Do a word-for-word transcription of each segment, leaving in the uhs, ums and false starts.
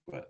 But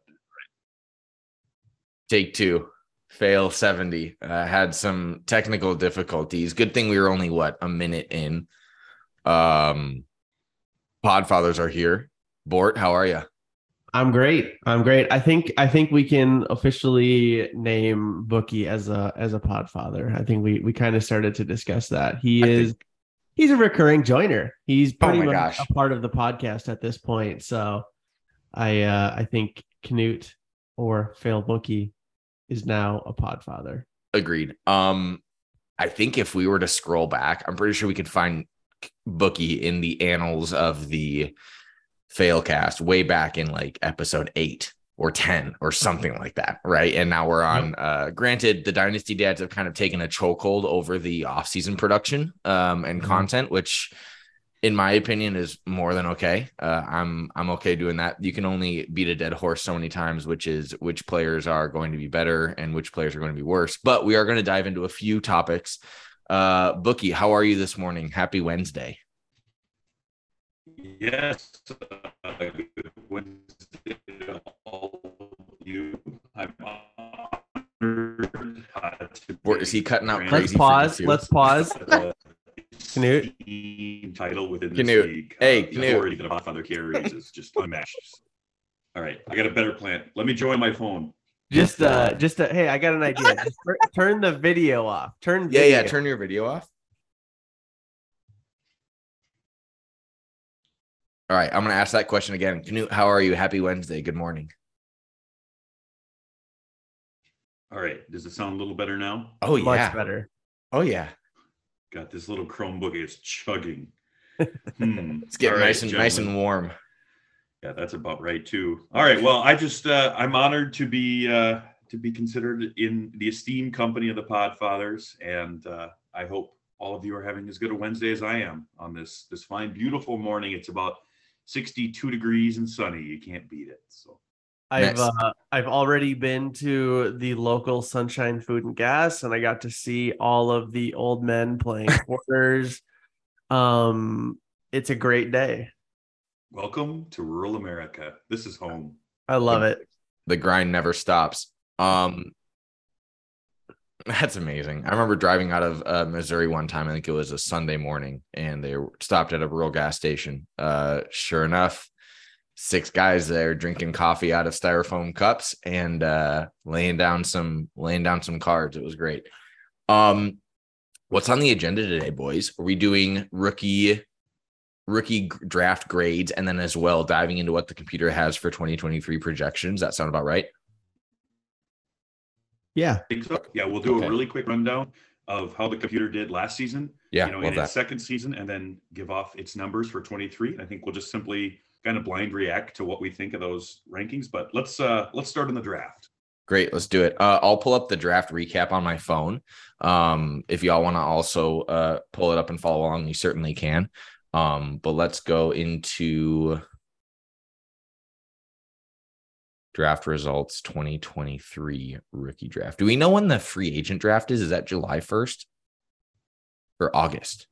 take two, fail seventy. Uh, had some technical difficulties. Good thing we were only what a minute in. Um, Podfathers are here. Bort, how are you? I'm great. I'm great. I think I think we can officially name Bookie as a as a Podfather. I think we we kind of started to discuss that. He I is think- he's a recurring joiner. He's pretty my much gosh. a part of the podcast at this point. So I uh I think Knut or Fail Bookie is now a Podfather. Agreed. Um, I think if we were to scroll back, I'm pretty sure we could find Bookie in the annals of the Failcast way back in like episode eight or ten or something like that, right? And now we're on. Uh, granted, the Dynasty Dads have kind of taken a chokehold over the off-season production um, and Mhm. content, which, in my opinion, is more than okay. Uh, I'm I'm okay doing that. You can only beat a dead horse so many times, which is which players are going to be better and which players are going to be worse. But we are going to dive into a few topics. Uh, Bookie, how are you this morning? Happy Wednesday. yes, uh, good Wednesday to all of you. I'm honored uh, to Or is he cutting out be Let's crazy? pause. for you too? Let's pause. the Knut. team title within Knut. this league. Hey, uh, the Knut. authority that a Podfather carries is just unmatched. All right, I got a better plan. Let me join my phone. Just uh just uh, hey, I got an idea. Just tur- turn the video off. Turn Yeah, video. yeah. Turn your video off. All right, I'm going to ask that question again. Knut, how are you? Happy Wednesday. Good morning. All right, does it sound a little better now? Oh, much yeah. better. Oh, yeah. Got this little Chromebook. It's chugging. Hmm. It's getting All right, nice and nice gentlemen. and warm. Yeah, that's about right too. All right. Well, I just uh, I'm honored to be uh, to be considered in the esteemed company of the Podfathers, and uh, I hope all of you are having as good a Wednesday as I am on this this fine, beautiful morning. It's about sixty-two degrees and sunny. You can't beat it. So I've Nice. uh, I've already been to the local Sunshine Food and Gas, and I got to see all of the old men playing quarters. Um, it's a great day. welcome to rural America. This is home. I love it. The grind never stops. Um, that's amazing. I remember driving out of uh, Missouri one time. I think it was a Sunday morning, and they stopped at a rural gas station. Uh, sure enough, six guys there drinking coffee out of styrofoam cups and uh, laying down some laying down some cards. It was great. Um, what's on the agenda today, boys? Are we doing rookie rookie draft grades and then as well diving into what the computer has for twenty twenty-three projections? That sound about right? Yeah. I think so. Yeah, we'll do Okay. a really quick rundown of how the computer did last season. Yeah, you know, love in its that. second season, and then give off its numbers for twenty-three. And I think we'll just simply kind of blind react to what we think of those rankings. But let's uh let's start in the draft. Great, let's do it. Uh, I'll pull up the draft recap on my phone. Um, if y'all want to also uh, pull it up and follow along, you certainly can. Um, but let's go into draft results twenty twenty-three rookie draft. Do we know when the free agent draft is? Is that July first or August?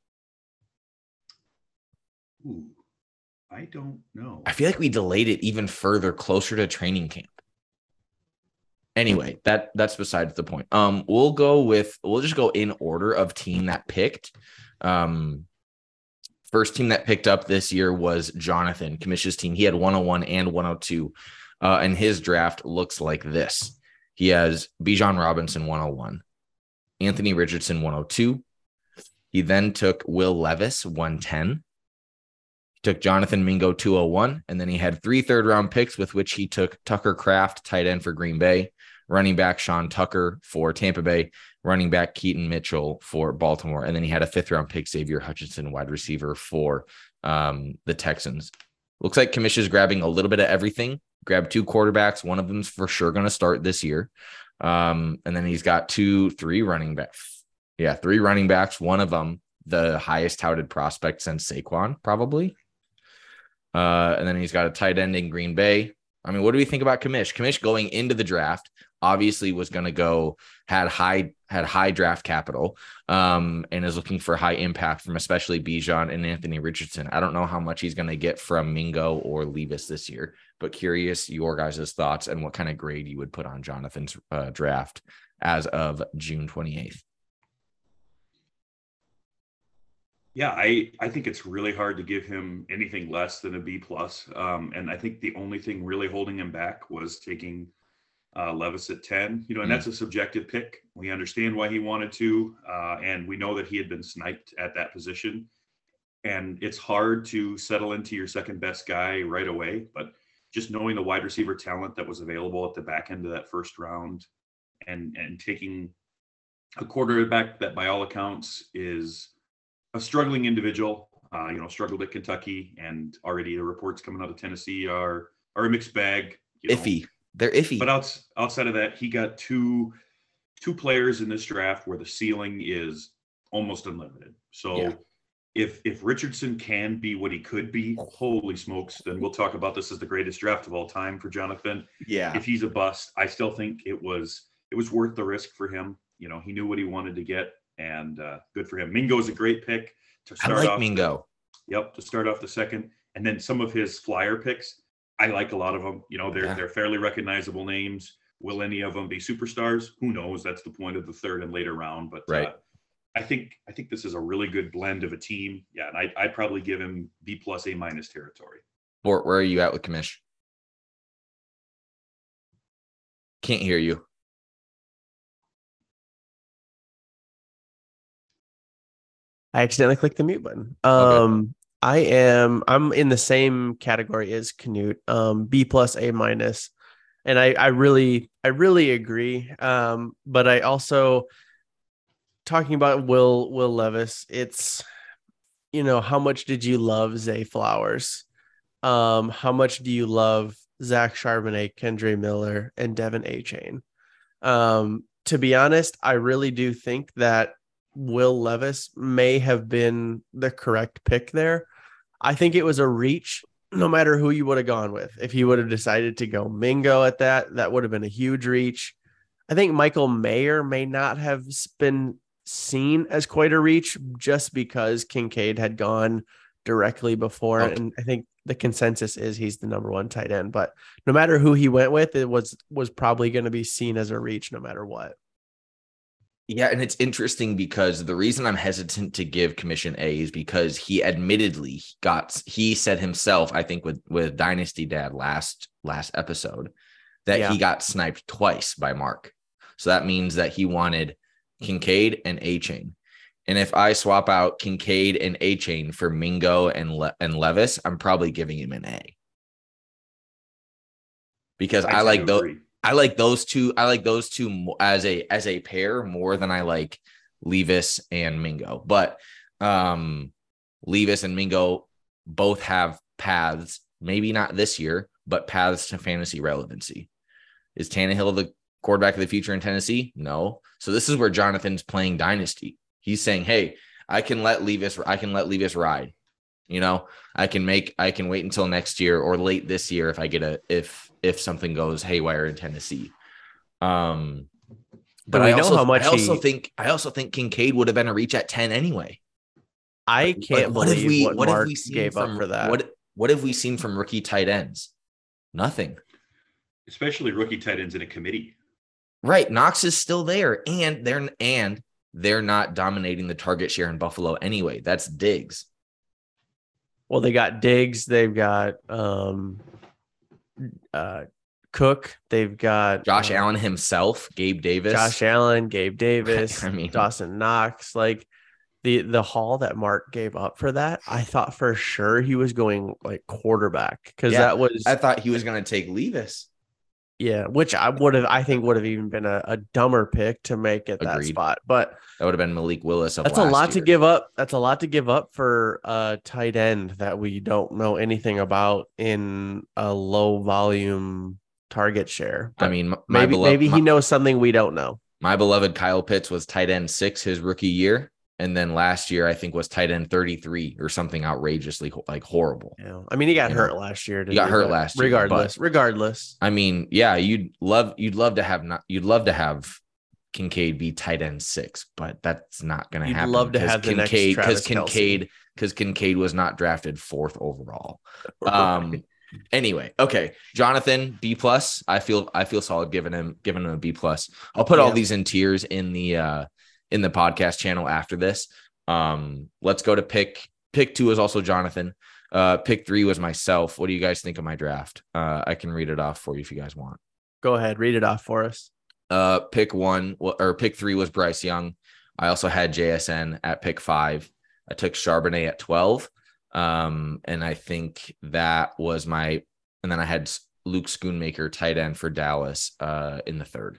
Ooh, I don't know. I feel like we delayed it even further closer to training camp. Anyway, that that's besides the point. Um, we'll go with we'll just go in order of team that picked. Um, first team that picked up this year was Jonathan Kamish's team. He had one oh one and one oh two, uh, and his draft looks like this. He has Bijan Robinson one oh one, Anthony Richardson one oh two. He then took Will Levis one ten. Took Jonathan Mingo two oh one, and then he had three third round picks with which he took Tucker Kraft, tight end for Green Bay, running back Sean Tucker for Tampa Bay, running back Keaton Mitchell for Baltimore, and then he had a fifth round pick, Xavier Hutchinson, wide receiver for um, the Texans. Looks like Kamish is grabbing a little bit of everything. Grabbed two quarterbacks. One of them's for sure going to start this year. Um, and then he's got two, three running backs. Yeah, three running backs. One of them, the highest touted prospect since Saquon, probably. Uh, and then he's got a tight end in Green Bay. I mean, what do we think about Kamish? Kamish going into the draft obviously was going to go, had high, had high draft capital, um, and is looking for high impact from especially Bijan and Anthony Richardson. I don't know how much he's going to get from Mingo or Levis this year, but curious your guys' thoughts and what kind of grade you would put on Jonathan's uh, draft as of June twenty-eighth. Yeah, I, I think it's really hard to give him anything less than a B plus. Um, and I think the only thing really holding him back was taking uh, Levis at ten, you know, and Mm. that's a subjective pick. We understand why he wanted to, uh, and we know that he had been sniped at that position. And it's hard to settle into your second best guy right away, but just knowing the wide receiver talent that was available at the back end of that first round and, and taking a quarterback that by all accounts is a struggling individual, uh, you know, struggled at Kentucky, and already the reports coming out of Tennessee are are a mixed bag. You know. Iffy. They're iffy. But outs, outside of that, he got two two players in this draft where the ceiling is almost unlimited. So Yeah. if if Richardson can be what he could be, holy smokes, then we'll talk about this as the greatest draft of all time for Jonathan. Yeah. If he's a bust, I still think it was it was worth the risk for him. You know, he knew what he wanted to get, and uh, good for him. Mingo is a great pick to I start like off. Mingo. Yep, to start off the second, and then some of his flyer picks, I like a lot of them. You know, they're Yeah. they're fairly recognizable names. Will any of them be superstars? Who knows? That's the point of the third and later round. But Right. uh, I think I think this is a really good blend of a team. Yeah, and I, I'd probably give him B plus A minus territory. Bort, where are you at with Kamish? Can't hear you. I accidentally clicked the mute button. Um, I am I'm in the same category as Canute, um, B plus A minus, and I I really I really agree. Um, but I also talking about Will Will Levis. It's you know how much did you love Zay Flowers? Um, how much do you love Zach Charbonnet, Kendre Miller, and Devin A-Chain? Um, to be honest, I really do think that Will Levis may have been the correct pick there. I think it was a reach no matter who you would have gone with. If you would have decided to go Mingo at that, that would have been a huge reach. I think Michael Mayer may not have been seen as quite a reach just because Kincaid had gone directly before. Okay. And I think the consensus is he's the number one tight end, but no matter who he went with, it was, was probably going to be seen as a reach no matter what. Yeah, and it's interesting because the reason I'm hesitant to give Commission A is because he admittedly got he said himself, I think with with Dynasty Dad last last episode, that Yeah. he got sniped twice by Mark. So that means that he wanted Kincaid and A-Chain. And if I swap out Kincaid and A-Chain for Mingo and Le- and Levis, I'm probably giving him an A. Because I, tend like to those agree. I like those two. I like those two mo- as a as a pair more than I like Levis and Mingo. But um, Levis and Mingo both have paths, maybe not this year, but paths to fantasy relevancy. Is Tannehill the quarterback of the future in Tennessee? No. So this is where Jonathan's playing dynasty. He's saying, "Hey, I can let Levis. I can let Levis ride. You know, I can make. I can wait until next year or late this year if I get a if." if something goes haywire in Tennessee. Um, but we I know also, how much I also he- think, I also think Kincaid would have been a reach at ten anyway. I can't Like, believe what, what Mark have we seen gave from, up for that. What, what have we seen from rookie tight ends? Nothing. Especially rookie tight ends in a committee. Right. Knox is still there and they're, and they're not dominating the target share in Buffalo anyway. That's Diggs. Well, they got Diggs. They've got um, uh, Cook. They've got Josh uh, Allen himself, Gabe Davis. Josh Allen, Gabe Davis, I mean- Dawson Knox. Like the the haul that Mark gave up for that, I thought for sure he was going like quarterback because Yeah, that was I thought he was going to take Levis. yeah, which I would have I think would have even been a, a dumber pick to make at that Agreed. spot. But That would have been Malik Willis. Of that's a last lot to year. give up. That's a lot to give up for a tight end that we don't know anything about in a low volume target share. I But mean, my maybe beloved, maybe my, he knows something we don't know. my beloved Kyle Pitts was tight end six his rookie year, and then last year I think was tight end thirty-three or something outrageously ho- like horrible. Yeah, I mean he got You hurt know, last year. he got didn't hurt But last year, Regardless, regardless. I mean, yeah, you'd love you'd love to have not you'd love to have Kincaid be tight end six, but that's not going to You'd happen. love to 'cause have the next Kincaid because Travis Kelce. Kincaid because Kincaid was not drafted fourth overall. Um, Anyway, okay, Jonathan B plus. I feel I feel solid giving him giving him a B plus. I'll put Yeah. all these in tiers in the uh in the podcast channel after this. Um, let's go to pick pick two is also Jonathan. Uh, pick three was myself. What do you guys think of my draft? Uh, I can read it off for you if you guys want. Go ahead, read it off for us. Uh, pick one or pick three was Bryce Young. I also had J S N at pick five. I took Charbonnet at twelve. Um, and I think that was my, and then I had Luke Schoonmaker, tight end for Dallas, uh, in the third.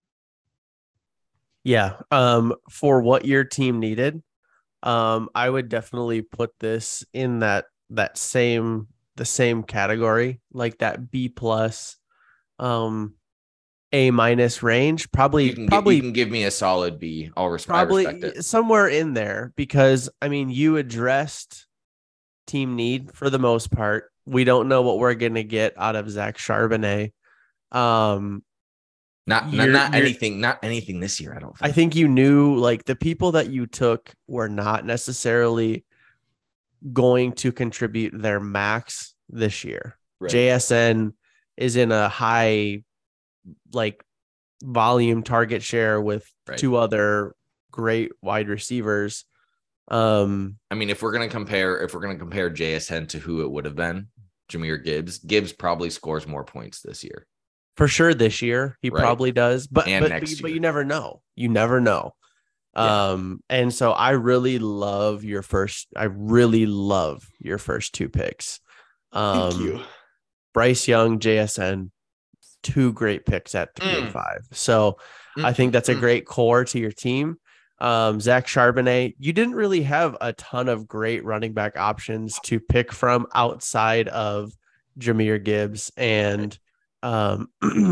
Yeah. Um, for what your team needed, um, I would definitely put this in that that same the same category, like that B plus, um, A minus range. Probably, You can, probably gi- you can give me a solid B. I'll res- I probably respect it. somewhere in there because I mean you addressed team need for the most part. We don't know what we're gonna get out of Zach Charbonnet. Um, Not, not, you're- not you're- anything, not anything this year. I don't think. I think you knew like the people that you took were not necessarily going to contribute their max this year. Right. J S N is in a high like volume target share with Right. two other great wide receivers. Um, I mean, if we're gonna compare, if we're gonna compare J S N to who it would have been, Jahmyr Gibbs. Gibbs probably scores more points this year. for sure this year he Right. probably does, but And but, next but, but year. you never know. You never know. Yeah. Um, and so I really love your first. I really love your first two picks. Um, Bryce Young, J S N, two great picks at three and Mm. five. So I think that's a Mm. great core to your team. Um, Zach Charbonnet, you didn't really have a ton of great running back options to pick from outside of Jahmyr Gibbs and um,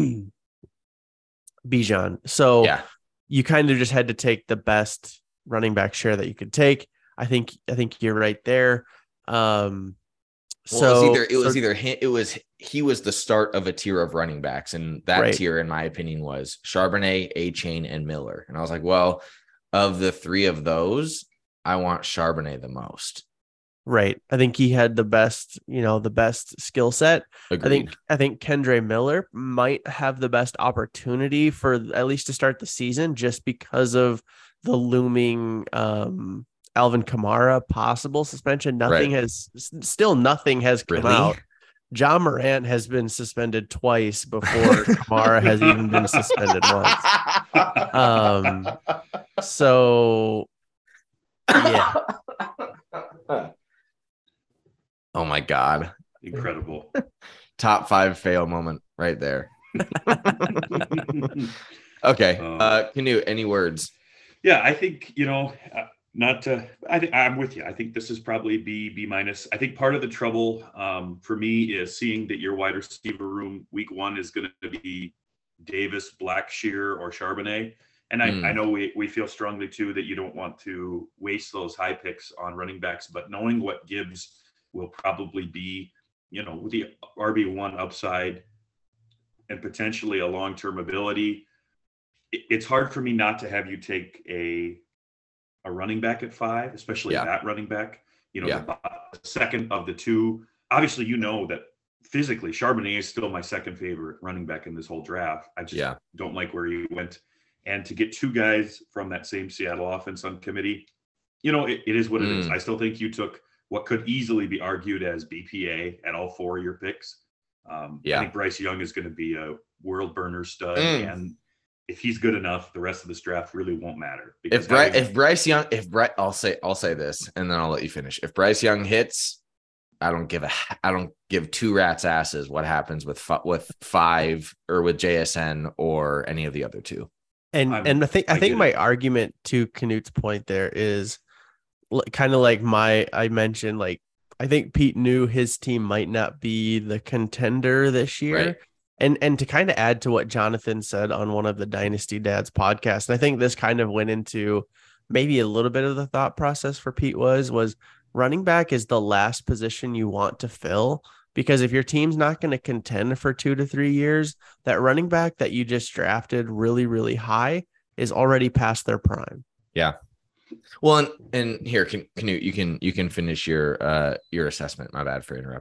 Bijan. So Yeah. you kind of just had to take the best running back share that you could take. I think I think you're right there. Um, Well, so it was either it was so- either he, it was he was the start of a tier of running backs, and that Right. tier, in my opinion, was Charbonnet, A-Chain, and Miller. And I was like, well, of the three of those, I want Charbonnet the most. right. I think he had the best, you know, the best skill set. Agreed. I think I think Kendre Miller might have the best opportunity for at least to start the season just because of the looming um, Alvin Kamara possible suspension. Nothing Right. has s- still nothing has come Really? out. John Morant has been suspended twice before Kamara has even been suspended once. Um, So yeah, Oh my God. Incredible. Top five fail moment right there. Okay. Um, Uh, Canute, any words? Yeah, I think, you know, uh, not to, I think I'm with you. I think this is probably B, B minus. I think part of the trouble um, for me is seeing that your wide receiver room week one is going to be Davis, Blackshear, or Charbonnet. And I, Mm. I know we, we feel strongly too that you don't want to waste those high picks on running backs, but knowing what Gibbs will probably be, you know, with the R B one upside and potentially a long-term ability, it- it's hard for me not to have you take a a running back at five, especially Yeah. that running back, you know, Yeah. the bo- second of the two. Obviously, you know that physically Charbonnet is still my second favorite running back in this whole draft. I just Yeah. don't like where he went. And to get two guys from that same Seattle offense on committee, you know, it, it is what it is. Mm. I still think you took what could easily be argued as B P A at all four of your picks. Um, Yeah. I think Bryce Young is going to be a world burner stud. Mm. And if he's good enough, the rest of this draft really won't matter. Because If Bryce, having- if Bryce Young, if Bryce, I'll say, I'll say this, and then I'll let you finish. If Bryce Young hits, I don't give a, I don't give two rats asses what happens with fi- with five or with J S N or any of the other two. and I'm- and I think I, I think get my it. argument to Canute's point there is kind of like my I mentioned like I think Pete knew his team might not be the contender this year. Right. And and to kind of add to what Jonathan said on one of the Dynasty Dads podcasts, and I think this kind of went into maybe a little bit of the thought process for Pete was was running back is the last position you want to fill, because if your team's not going to contend for two to three years, that running back that you just drafted really, really high is already past their prime. Yeah. Well, and, and here, can Canute, you can you can finish your uh your assessment. My bad for interrupting.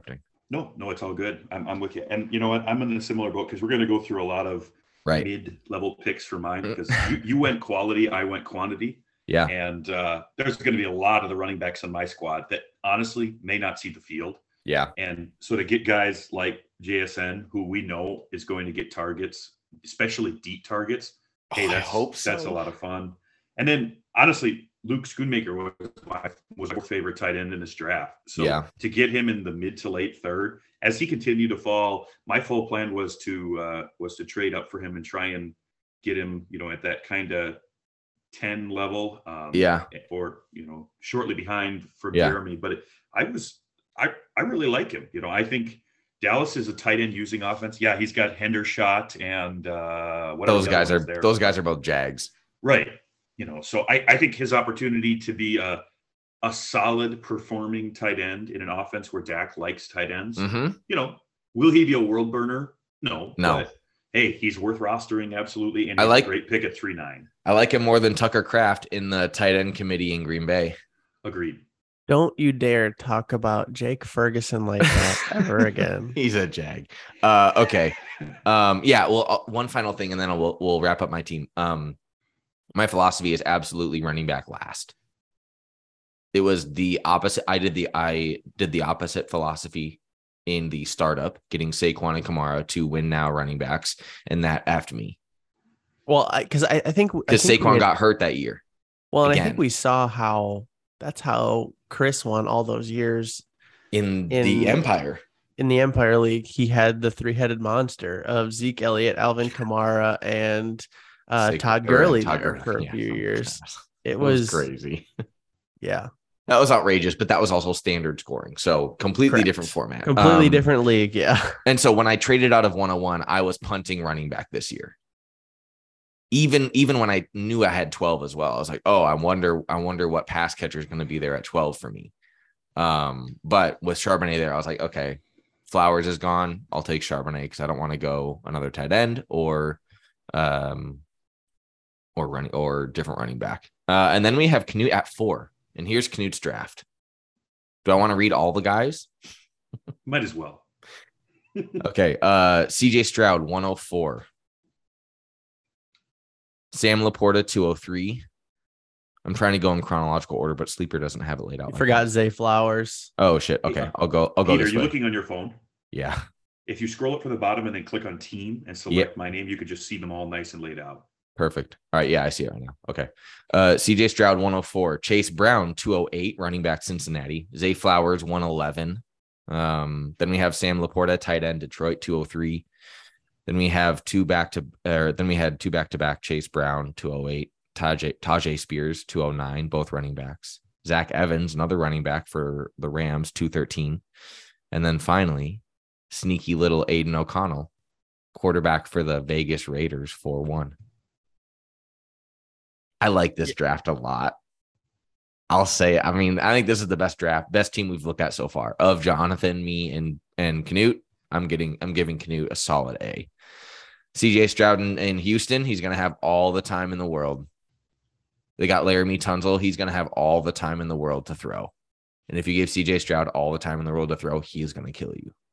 No, no, it's all good. I'm, I'm with you. And you know what? I'm in a similar boat because we're going to go through a lot of Right. mid-level picks for mine because you, you went quality, I went quantity. Yeah. And uh, there's going to be a lot of the running backs on my squad that honestly may not see the field. Yeah. And so to get guys like J S N, who we know is going to get targets, especially deep targets, hey, Oh, I that's, hope so. that's a lot of fun. And then honestly, Luke Schoonmaker was my was my favorite tight end in this draft. So Yeah. to get him in the mid to late third, as he continued to fall, my full plan was to uh, was to trade up for him and try and get him, you know, at that kind of ten level, um, Yeah. or you know, shortly behind for Yeah. Jeremy. But it, I was, I, I really like him. You know, I think Dallas is a tight end using offense. Yeah, he's got Hendershot and uh, what Those guys are those guys are both Jags, right? You know, so I, I think his opportunity to be a a solid performing tight end in an offense where Dak likes tight ends. mm-hmm. You know, will he be a world burner? No, No. But, hey, he's worth rostering absolutely, and I he's like- a great pick at three nine. I like him more than Tucker Kraft in the tight end committee in Green Bay. Agreed. Don't you dare talk about Jake Ferguson like that ever again. He's a Jag. Uh, okay. Um, yeah. Well, uh, one final thing, and then we'll we'll wrap up my team. Um, my philosophy is absolutely running back last. It was the opposite. I did the I did the opposite philosophy in the startup, getting Saquon and Kamara to win now running backs, and that effed me Well, because I, I, I think because I think we Saquon had- got hurt that year. well, and I again. think we saw how that's how Chris won all those years In, In- the Empire. in the Empire League. He had the three-headed monster of Zeke Elliott, Alvin Kamara, and uh, Saquon- Todd or Gurley Todd there Gurley. for a Yeah. few Oh, years. God. It That was was, crazy. yeah, That was outrageous, but that was also standard scoring. So completely Correct. different format. completely Um, different league. Yeah, And so when I traded out of one oh one, I was punting running back this year. Even even when I knew I had twelve as well, I was like, oh, I wonder, I wonder what pass catcher is going to be there at twelve for me. Um, but with Charbonnet there, I was like, okay, Flowers is gone. I'll take Charbonnet because I don't want to go another tight end or um or running or different running back. Uh, and then we have Canute at four. And here's Canute's draft. Do I want to read all the guys? Might as well. Okay. Uh, C J Stroud, one oh four. Sam Laporta, two oh three. I'm trying to go in chronological order, but Sleeper doesn't have it laid out. you like forgot that. Zay Flowers. Oh, shit. Okay. I'll go. I'll go Peter, are this you way. looking on your phone? Yeah. If you scroll up to the bottom and then click on team and select Yep. my name, you could just see them all nice and laid out. Perfect. All right. Yeah, I see it right now. Okay. Uh, C J Stroud, one oh four. Chase Brown, two oh eight, running back Cincinnati. Zay Flowers, one eleven. Um, then we have Sam Laporta, tight end, Detroit, two oh three. Then we have two back to, or then we had two back to back, Chase Brown, two oh eight, Tajay, Tajay Spears, two oh nine, both running backs. Zach Evans, another running back for the Rams, two thirteen. And then finally, sneaky little Aiden O'Connell, quarterback for the Vegas Raiders, four one. I like this draft a lot. I'll say, I mean, I think this is the best draft, best team we've looked at so far of Jonathan, me, and and Canute. I'm getting, I'm giving Canute a solid A. C J Stroud in, in Houston, he's going to have all the time in the world. They got Laramie Tunzel. He's going to have all the time in the world to throw. And if you give C J Stroud all the time in the world to throw, he is going to kill you.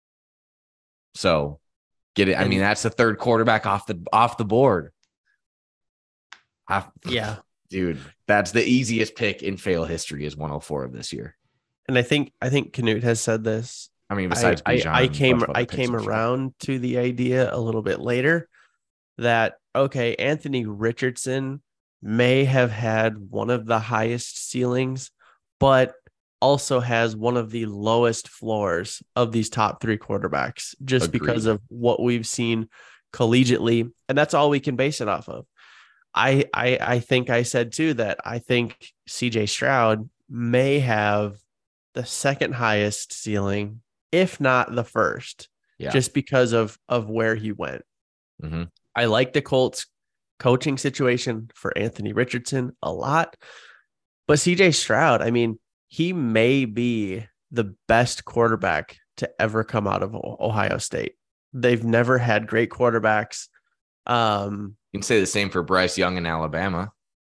So get it. I mean, that's the third quarterback off the off the board. I, Yeah, dude, that's the easiest pick in fail history is one oh four of this year. and I think I think Canute has said this. I mean, besides I, Bijan, I, I came bunch of other I picks, came I'm sure. around to the idea a little bit later that okay, Anthony Richardson may have had one of the highest ceilings, but also has one of the lowest floors of these top three quarterbacks, just Agreed. because of what we've seen collegiately, and that's all we can base it off of. I I I think I said too that I think C J Stroud may have the second highest ceiling, if not the first, Yeah. just because of of where he went. Mhm. I like the Colts coaching situation for Anthony Richardson a lot, but C J Stroud, I mean, he may be the best quarterback to ever come out of Ohio State. They've never had great quarterbacks. Um, You can say the same for Bryce Young in Alabama.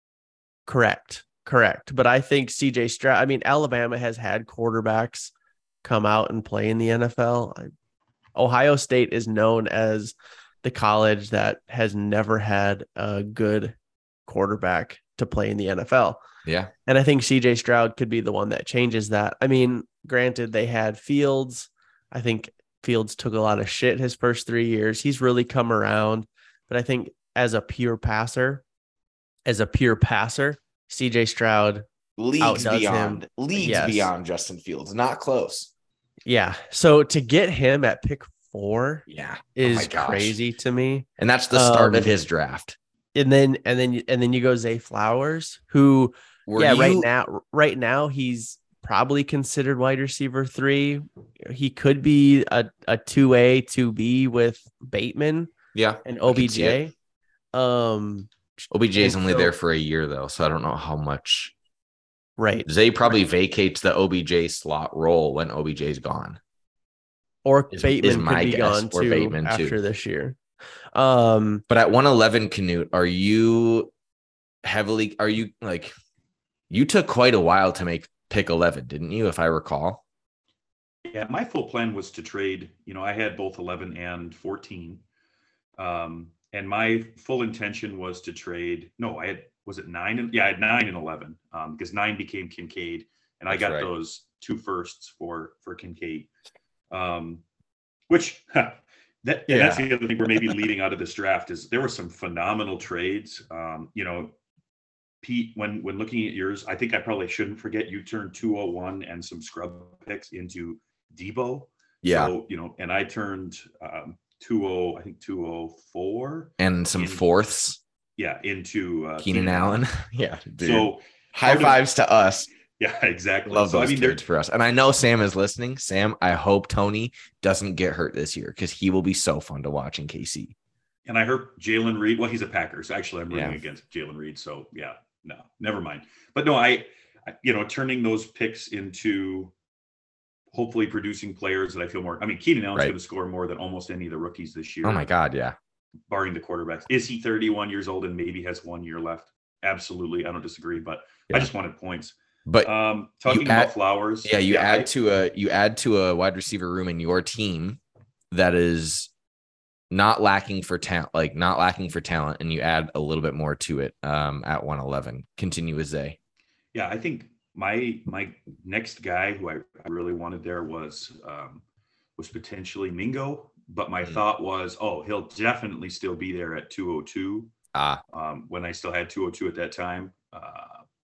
correct, correct. But I think C J Stroud, I mean, Alabama has had quarterbacks come out and play in the N F L. I, Ohio State is known as the college that has never had a good quarterback to play in the N F L. Yeah. And I think C J Stroud could be the one that changes that. I mean, granted, they had Fields. I think Fields took a lot of shit his first three years. He's really come around. But I think as a pure passer, as a pure passer, C J Stroud Leagues outdoes beyond, him. leagues Yes. beyond Justin Fields. Not close. Yeah. So to get him at pick four Yeah. is Oh my gosh. crazy to me. And that's the start Um, of his draft. And then and then and then you go Zay Flowers, who Were yeah, you, right now right now he's probably considered wide receiver three. He could be a, a two A, two B with Bateman Yeah. and I can see it. O B J. Um O B J is and only so- there for a year though, so I don't know how much. right. Zay probably vacates the O B J slot role when O B J's gone. Or is- Bateman is my could be guess, gone or too Bateman too. after this year. Um But at one eleven, Canute, are you heavily, are you like, you took quite a while to make pick eleven, didn't you, if I recall? Yeah, my full plan was to trade. You know, I had both eleven and fourteen. Um, and my full intention was to trade. No, I had, was it nine? And, yeah, I had nine and eleven um, because nine became Kincaid. And I That's got right. those two firsts for, for Kincaid. Um, which, huh, that, and that's the other thing we're maybe leading out of this draft is there were some phenomenal trades. Um, you know, Pete, when when looking at yours, I think I probably shouldn't forget you turned two oh one and some scrub picks into Debo. Yeah. So, you know, and I turned um, two oh, I think two oh four. And some in- fourths, Yeah, into uh, Keenan Allen. Yeah. Dude. So, high part of- fives to us. yeah, exactly. Love so, those I mean, trades there, for us. And I know Sam is listening. Sam, I hope Tony doesn't get hurt this year because he will be so fun to watch in K C. and I heard Jalen Reed. Well, he's a Packer. So actually, I'm rooting Yeah. against Jalen Reed. So, yeah, no, never mind. But no, I, I, you know, turning those picks into hopefully producing players that I feel more. I mean, Keenan Allen's Right. going to score more than almost any of the rookies this year. Oh my God. Yeah. Barring the quarterbacks. Is he thirty-one years old and maybe has one year left? Absolutely. I don't disagree, but Yeah. I just wanted points. But Um, talking add- about Flowers. yeah, you add I- to a you add to a wide receiver room in your team that is not lacking for talent, like not lacking for talent, and you add a little bit more to it um, at one eleven. Continue with Zay. yeah, I think my my next guy who I, I really wanted there was um, was potentially Mingo, but my Mm. thought was, oh, he'll definitely still be there at two oh two. Ah, Um, when I still had two oh two at that time. Uh,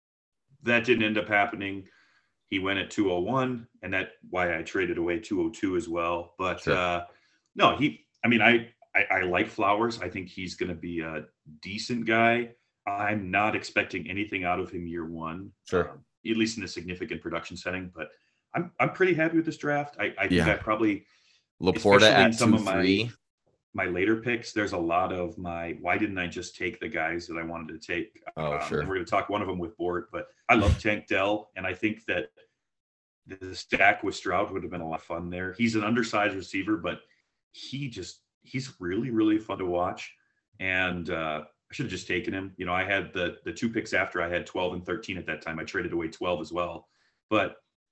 that didn't end up happening. He went at two oh one, and that's why I traded away two oh two as well. But Sure. uh, no, he, I mean, I, I, I like Flowers. I think he's going to be a decent guy. I'm not expecting anything out of him year one, Sure. um, at least in a significant production setting. But I'm, I'm pretty happy with this draft. I, I think Yeah. I probably, Laporta especially in at some two of my- three. my later picks, there's a lot of my, why didn't I just take the guys that I wanted to take? Oh, Um, sure. and we're going to talk one of them with Bort, but I love Tank Dell. And I think that the stack with Stroud would have been a lot of fun there. He's an undersized receiver, but he just, he's really, really fun to watch. And uh, I should have just taken him. You know, I had the the two picks after I had twelve and thirteen at that time. I traded away twelve as well, but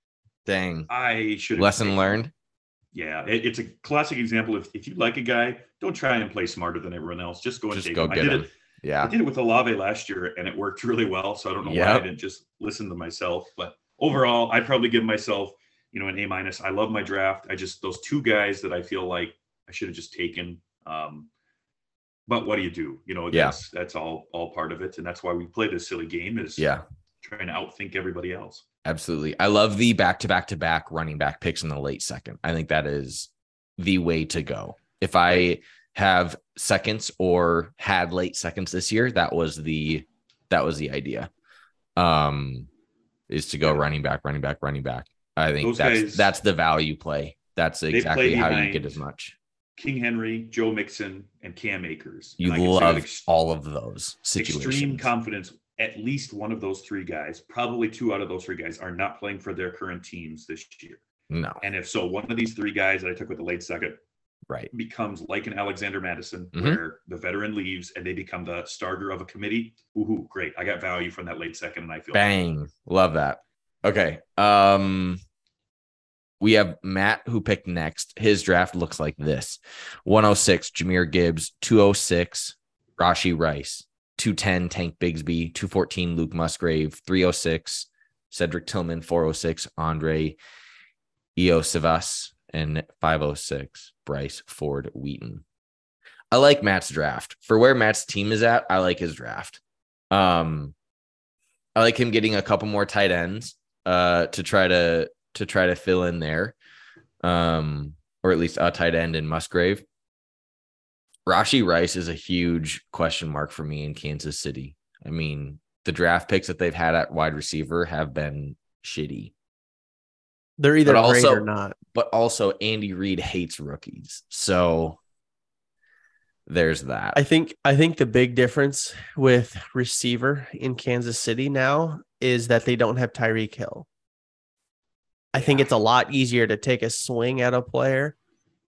Dang. I should have Lesson taken him. learned. Yeah, it, it's a classic example of if you like a guy, don't try and play smarter than everyone else. Just go and Just take go him. I get did him. it. I Yeah. did it with Olave last year, and it worked really well. So I don't know why Yep. I didn't just listen to myself. But overall, I'd probably give myself, you know, an A minus. I love my draft. I just those two guys that I feel like I should have just taken. Um, but what do you do? You know, Yeah. that's that's all all part of it, and that's why we play this silly game is Yeah. trying to outthink everybody else. Absolutely. I love the back to back to back running back picks in the late second. I think that is the way to go. If I have seconds or had late seconds this year, that was the that was the idea. Um is to go Yeah. running back, running back, running back. I think Those that's guys- that's the value play. That's play exactly how you behind- get as much. King Henry, Joe Mixon, and Cam Akers. You And I consider love it ex- all of those situations. extreme confidence. At least one of those three guys, probably two out of those three guys, are not playing for their current teams this year. No, And if so, one of these three guys that I took with the late second right. becomes like an Alexander Madison, Mhm. where the veteran leaves and they become the starter of a committee. Ooh, great! I got value from that late second, and I feel Bang. Love that. Okay. Um we have Matt who picked next. His draft looks like this: one oh six, Jahmyr Gibbs; two oh six, Rashee Rice; two ten, Tank Bigsby; two fourteen, Luke Musgrave; three oh six, Cedric Tillman; four oh six, Andre Iosivas; and five oh six, Bryce Ford Wheaton. I like Matt's draft. For where Matt's team is at, I like his draft. Um, I like him getting a couple more tight ends uh, to try to to try to fill in there, um, or at least a tight end in Musgrave. Rashee Rice is a huge question mark for me in Kansas City. I mean, the draft picks that they've had at wide receiver have been shitty. They're either But great also, or not. but also Andy Reid hates rookies. So there's that. I think I think the big difference with receiver in Kansas City now is that they don't have Tyreek Hill. I think it's a lot easier to take a swing at a player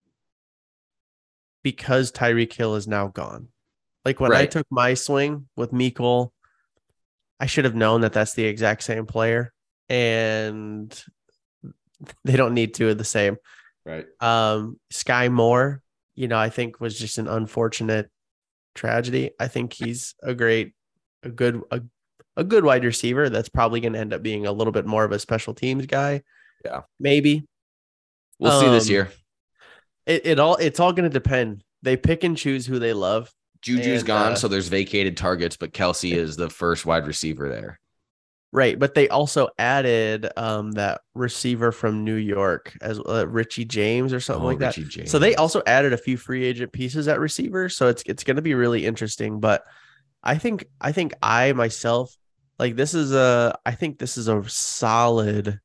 because Tyreek Hill is now gone. Like when I Right. took my swing with Mecole, I should have known that that's the exact same player, and they don't need two of the same. Right. Um, Sky Moore, you know, I think was just an unfortunate tragedy. I think he's a great, a good, a, a good wide receiver that's probably going to end up being a little bit more of a special teams guy. Yeah. Maybe. We'll see this Um, year. It, it all, it's all going to depend. They pick and choose who they love. Juju's and, gone, uh, so there's vacated targets, but Kelsey is the first wide receiver there. Right, but they also added um that receiver from New York as uh, Richie James or something Oh, like that. Richie James. So they also added a few free agent pieces at receiver. So it's it's going to be really interesting. But I think I think I myself like this is a I think this is a solid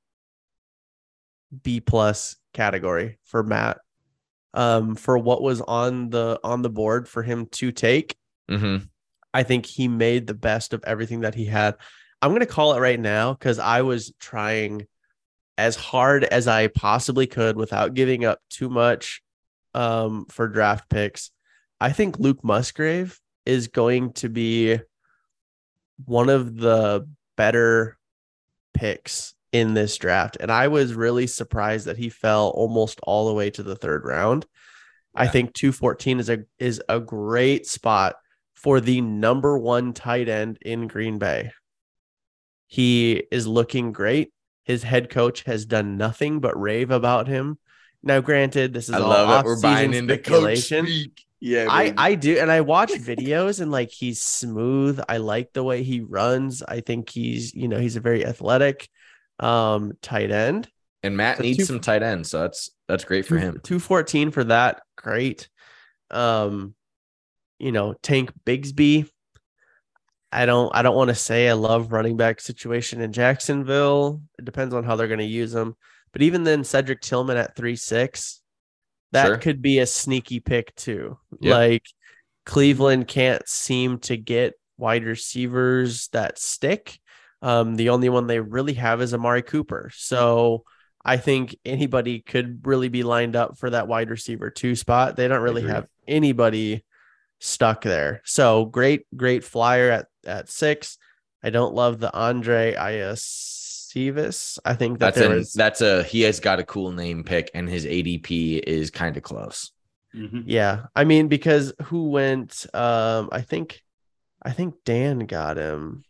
B plus category for Matt. Um, for what was on the on the board for him to take. Mm-hmm. I think he made the best of everything that he had. I'm going to call it right now because I was trying as hard as I possibly could without giving up too much um, for draft picks. I think Luke Musgrave is going to be one of the better picks in this draft. And I was really surprised that he fell almost all the way to the third round. I Yeah. think two fourteen is a is a great spot for the number one tight end in Green Bay. He is looking great. His head coach has done nothing but rave about him. Now, granted, this is I all love it. We're buying off-season into coach speculation. speak. Yeah, I, baby. I do, and I watch videos and like he's smooth. I like the way he runs. I think he's, you know, he's a very athletic um tight end. and Matt so needs two- some tight ends, so that's that's great for him. two fourteen for that. Great. Um, you know, Tank Bigsby. I don't I don't want to say I love running back situation in Jacksonville. It depends on how they're going to use them. But even then, Cedric Tillman at three six, that Sure. could be a sneaky pick too. Yep. Like Cleveland can't seem to get wide receivers that stick. Um, the only one they really have is Amari Cooper. So I think anybody could really be lined up for that wide receiver two spot. They don't really agree. have anybody stuck there. So great, great flyer at, at six. I don't love the Andre Iosivas. I think that That's there an, was, that's a he has got a cool name pick, and his A D P is kind of close. Mhm. yeah. I mean, because who went? Um, I think, I think Dan got him.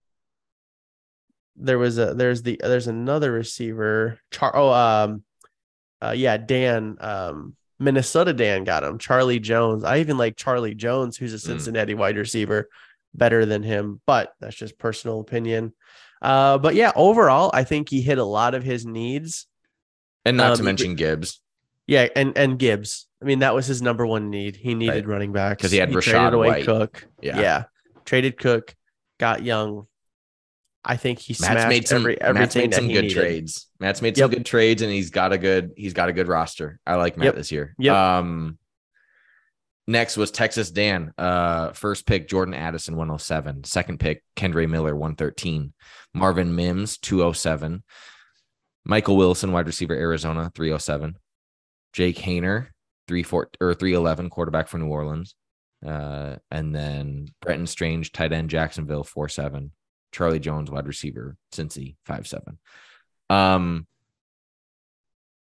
There was a there's the there's another receiver. Char oh um, uh yeah Dan um Minnesota Dan got him. Charlie Jones. I even like Charlie Jones, who's a Cincinnati wide receiver, better than him, but that's just personal opinion. Uh, but yeah, overall, I think he hit a lot of his needs. And not Um, to he- mention Gibbs, Yeah, and and Gibbs. I mean, that was his number one need. He needed Right. running backs 'Cause he had traded Rashad away White. Cook. Yeah. yeah, traded Cook, got Young. I think he Matt's smashed made some every Matt's everything made that some he good needed. trades. Matt's made some Yep. good trades, and he's got a good he's got a good roster. I like Matt Yep. this year. Yep. Um, next was Texas Dan. Uh, first pick Jordan Addison one oh seven. Second pick Kendre Miller one thirteen. Marvin Mims two oh seven. Michael Wilson wide receiver Arizona three oh seven. Jake Hayner three four or three eleven quarterback for New Orleans. Uh, and then Brenton Strange tight end Jacksonville four seven. Charlie Jones wide receiver Cincy five seven. Um,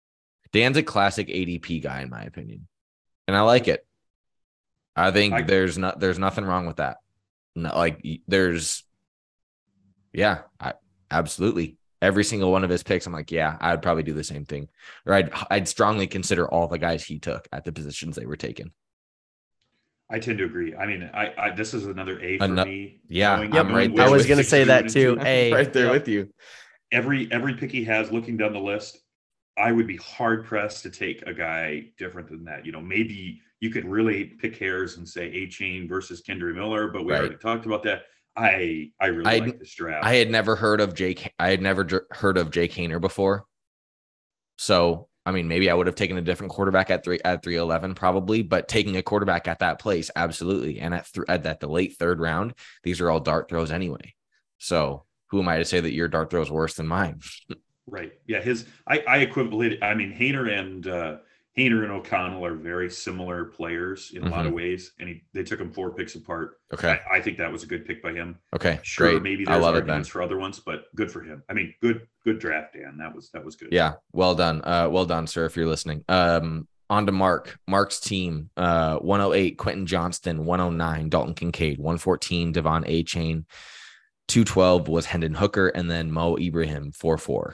Dan's a classic A D P guy, in my opinion, and I like it. I think I- there's not there's nothing wrong with that. No, like there's, yeah, I, absolutely. Every single one of his picks, I'm like, yeah, I'd probably do the same thing. Or I'd I'd strongly consider all the guys he took at the positions they were taken. I tend to agree. I mean, I, I this is another A for Ano- me. yeah, knowing- I'm knowing right which there I was with gonna picks say he that went too. into. A right there Yep. with you. Every every pick he has, looking down the list, I would be hard pressed to take a guy different than that. You know, maybe you could really pick hairs and say A Chain versus Kendra Miller, but we Right. already talked about that. I I really I- like this draft. I had never heard of Jake. I had never dr- heard of Jake Hainer before. So, I mean, maybe I would have taken a different quarterback at three at three eleven probably, but taking a quarterback at that place, absolutely. And at th- at that the late third round, these are all dart throws anyway. So, who am I to say that your dart throw is worse than mine? Right. Yeah. His I, I equivalent. I mean, Hayner and uh, Hayner and O'Connell are very similar players in a lot of ways, and he, they took him four picks apart. Okay. I, I think that was a good pick by him. Okay. Sure, Great. maybe I there's love it then. arguments for other ones, but good for him. I mean, good good draft, Dan. That was that was good. Yeah. Well done. Uh, well done, sir, if you're listening. Um, on to Mark. Mark's team. Uh, one oh eight, Quentin Johnston. one oh nine, Dalton Kincaid. one fourteen, Devon A. Chain. two twelve was Hendon Hooker, and then Mo Ibrahim, four four.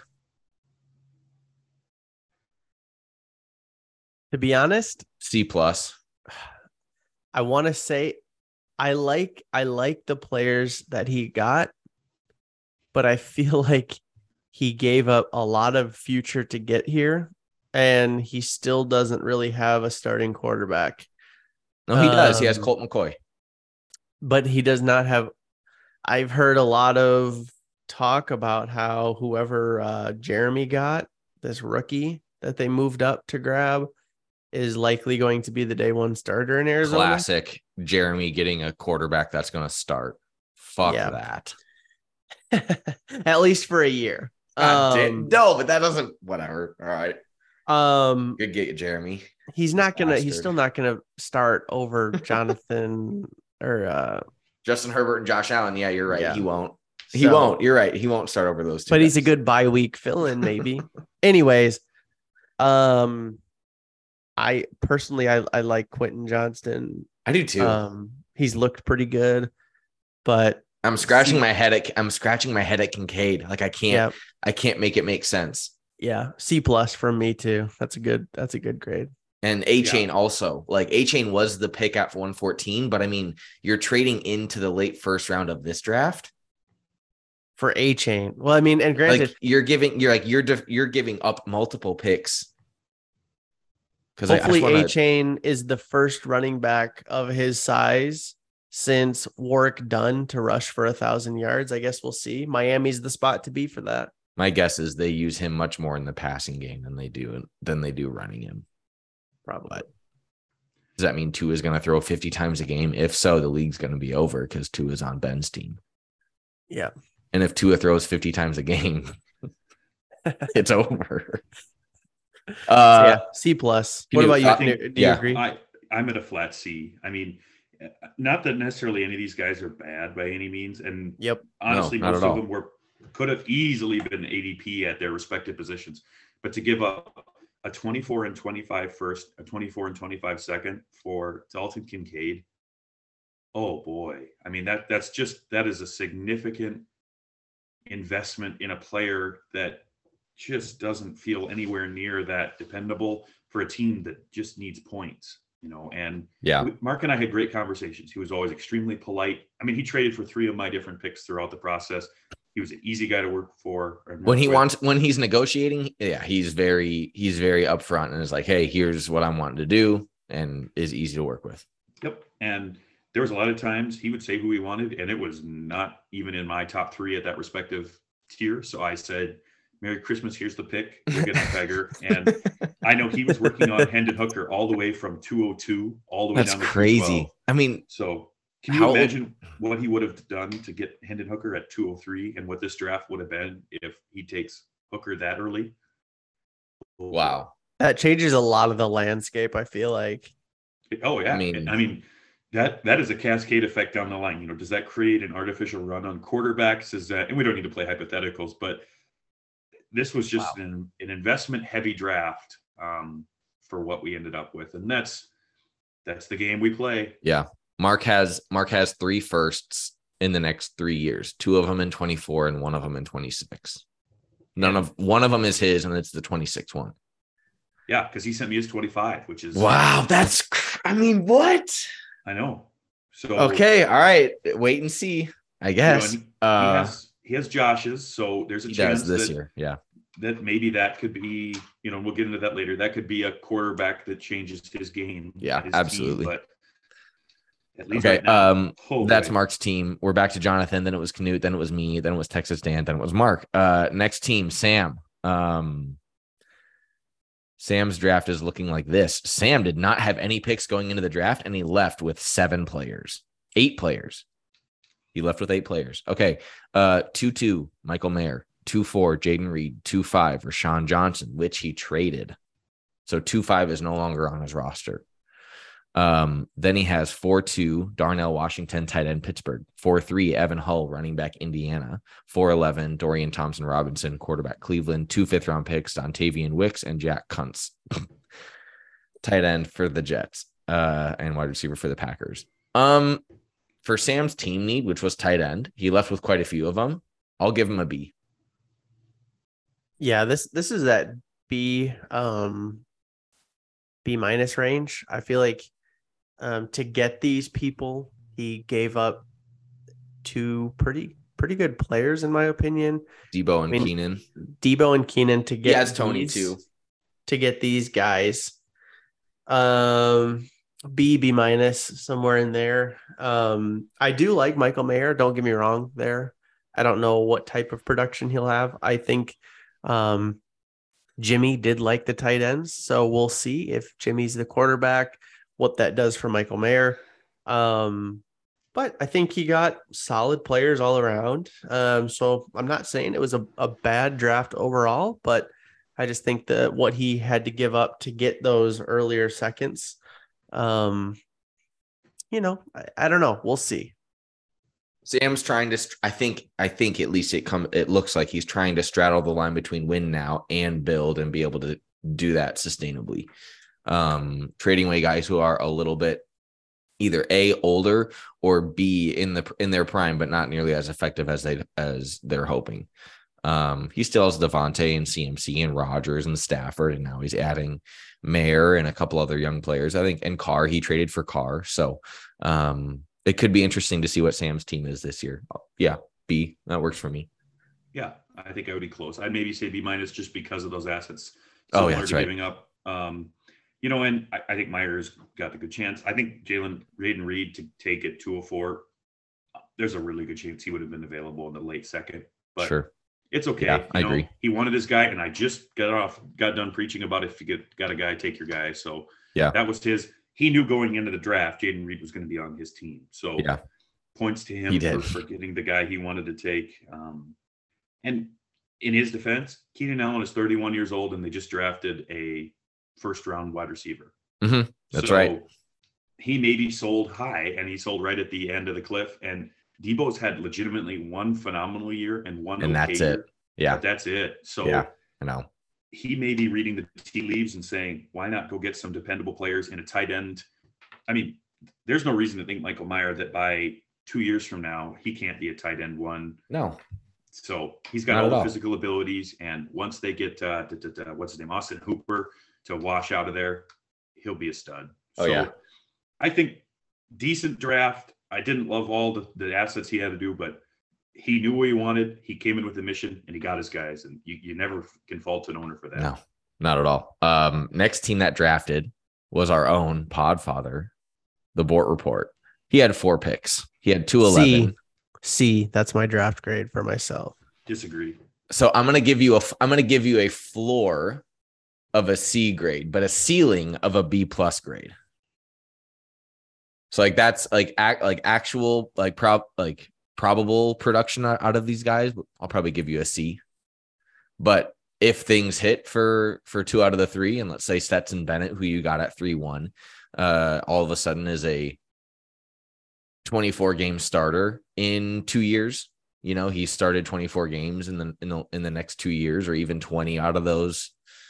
To be honest, C plus. I want to say I like I like the players that he got, but I feel like he gave up a lot of future to get here, and he still doesn't really have a starting quarterback. No, he does. He has Um, Colt McCoy. But he does not have. I've heard a lot of talk about how whoever uh, Jeremy got, this rookie that they moved up to grab, is likely going to be the day one starter in Arizona. Classic Jeremy getting a quarterback that's going to start. Fuck Yeah. that. At least for a year. God damn- Um, no, but that doesn't. Whatever. All right. um, Good get, Jeremy. he's not gonna. He's Bastard. still not gonna start over Jonathan or. uh Justin Herbert and Josh Allen. Yeah, you're right. Yeah. He won't. He so- won't. You're right. He won't start over those two. But he's a guys. good bye week fill-in, maybe. Anyways, um, I personally I I like Quentin Johnston. I do too. Um, he's looked pretty good, but I'm scratching my head at. I'm scratching my head at Kincaid. Like I can't. yeah, I can't make it make sense. yeah, C plus from me too. That's a good. That's a good grade. And A Chain also, like A Chain was the pick at one fourteen, but I mean, you're trading into the late first round of this draft. For A Chain. Well, I mean, and granted, Like you're giving, you're like you're def- you're giving up multiple picks. Because hopefully I, I A Chain is the first running back of his size since Warwick Dunn to rush for a thousand yards. I guess we'll see. Miami's the spot to be for that. my guess is they use him much more in the passing game than they do than they do running him. Probably. Does that mean Tua is going to throw fifty times a game? If so, the league's going to be over because Tua is on Ben's team. Yeah. And if Tua throws fifty times a game, it's over. So, Uh, yeah. C plus. can What you- about you? I Can think- you- Do you yeah. agree? I I'm at a flat C. I mean, not that necessarily any of these guys are bad by any means, and Yep. honestly, not most at of all. them were could have easily been A D P at their respective positions. But to give up a twenty-four and twenty-five first, a twenty-four and twenty-five second for Dalton Kincaid, oh boy! I mean that that's just that is a significant investment in a player that just doesn't feel anywhere near that dependable for a team that just needs points, you know. And yeah. we- Mark and I had great conversations. He was always extremely polite. I mean, he traded for three of my different picks throughout the process. He was an easy guy to work for. or When work he with. wants, when he's negotiating, yeah, he's very, he's very upfront and is like, hey, here's what I'm wanting to do, and is easy to work with. Yep. And there was a lot of times he would say who he wanted, and it was not even in my top three at that respective tier. So I said, Merry Christmas, here's the pick. You're getting a beggar. And I know he was working on Hendon Hooker all the way from two oh two all the way That's down to crazy. two twelve. I mean, So can you How old- imagine what he would have done to get Hendon Hooker at two oh three and what this draft would have been if he takes Hooker that early? wow. That changes a lot of the landscape, I feel like. Oh yeah. I I mean- mean, I mean that that is a cascade effect down the line. You know, does that create an artificial run on quarterbacks? Is that, and we don't need to play hypotheticals, but this was just an, an investment heavy draft um, for what we ended up with. And that's, that's the game we play. Yeah. Mark has, Mark has three firsts in the next three years, two of them in twenty-four and one of them in twenty-six. None of, one of them is his, and it's the twenty-six one. Yeah. Cause he sent me his twenty-five, which is, Wow. That's, I mean, what? I know. So, Okay. All right. Wait and see, I guess. You know, he, uh, he has, he has Josh's. So there's a he chance does this that, year. Yeah. that maybe that could be, you know, we'll get into that later. That could be a quarterback that changes his game. Yeah, his absolutely. Team, but at least Okay. right now, um, oh, that's boy. Mark's team. We're back to Jonathan. Then it was Canute. Then it was me. Then it was Texas Dan. Then it was Mark. Uh, next team, Sam. Um, Sam's draft is looking like this. Sam did not have any picks going into the draft, and he left with seven players, eight players. He left with eight players. Okay. Uh, two two, Michael Mayer. Two four, Jaden Reed. Two five, Rashawn Johnson, which he traded. So two five is no longer on his roster. Um, then he has four two, Darnell Washington, tight end, Pittsburgh. four three, Evan Hull, running back, Indiana. four eleven, Dorian Thompson Robinson, quarterback, Cleveland. Two fifth round picks, Dontavian Wicks and Jack Kuntz, tight end for the Jets, uh, and wide receiver for the Packers. Um, for Sam's team need, which was tight end, he left with quite a few of them. I'll give him a B. Yeah, this this is that B um B minus range. I feel like um to get these people, he gave up two pretty pretty good players in my opinion. Debo and I mean, Keenan. Debo and Keenan to get He has Tony these, too. To get these guys. Um B, B minus, somewhere in there. Um, I do like Michael Mayer. Don't get me wrong there. I don't know what type of production he'll have. I think um, Jimmy did like the tight ends. So we'll see if Jimmy's the quarterback, what that does for Michael Mayer. Um, but I think he got solid players all around. Um, so I'm not saying it was a, a bad draft overall, but I just think that what he had to give up to get those earlier seconds, um, you know, I, I don't know. We'll see. Sam's trying to, I think, I think at least it come, it looks like he's trying to straddle the line between win now and build and be able to do that sustainably. Um, trading away guys who are a little bit either A, older, or B, in the in their prime, but not nearly as effective as they as they're hoping. Um, he still has Devontae and C M C and Rodgers and Stafford, and now he's adding Mayer and a couple other young players, I think, and Carr. He traded for Carr, so um, it could be interesting to see what Sam's team is this year. Yeah, B, that works for me. Yeah, I think I would be close. I'd maybe say B minus just because of those assets. Oh, yeah, that's right. Giving up, um, you know, and I, I think Meyer's got a good chance. I think Jalen Jaden Reed to take it two oh four. There's a really good chance he would have been available in the late second. But sure, it's okay. Yeah, you I know, agree. He wanted his guy, and I just got off, got done preaching about if you get got a guy, take your guy. So yeah, that was his. He knew going into the draft, Jaden Reed was going to be on his team. So yeah, points to him he for, did. for getting the guy he wanted to take. Um, and in his defense, Keenan Allen is thirty-one years old, and they just drafted a first round wide receiver. Mm-hmm. That's so right. He maybe sold high, and he sold right at the end of the cliff. And Debo's had legitimately one phenomenal year and one, and okay that's year, it. Yeah, but that's it. So yeah, I know. He may be reading the tea leaves and saying, why not go get some dependable players in a tight end? I mean, there's no reason to think Michael Mayer that by two years from now, he can't be a tight end one. No. So he's got Not all at the all. physical abilities. And once they get, uh, da, da, da, what's his name, Austin Hooper to wash out of there, he'll be a stud. Oh, so yeah. I think decent draft. I didn't love all the, the assets he had to do, but he knew what he wanted. He came in with a mission and he got his guys. And you, you never can fault an owner for that. No, not at all. Um, next team that drafted was our own Podfather, the Bort Report. He had four picks. He had two eleven. C, C, that's my draft grade for myself. Disagree. So I'm gonna give you a I'm gonna give you a floor of a C grade, but a ceiling of a B plus grade. So like that's like act like actual like prob like probable production out out of these guys. I'll probably give you a C. But if things hit for for two out of the three, and let's say Stetson Bennett, who you got at three one, uh, all of a sudden is a twenty-four game starter in two years. You know, he started twenty-four games in the in the in the next two years, or even twenty out of those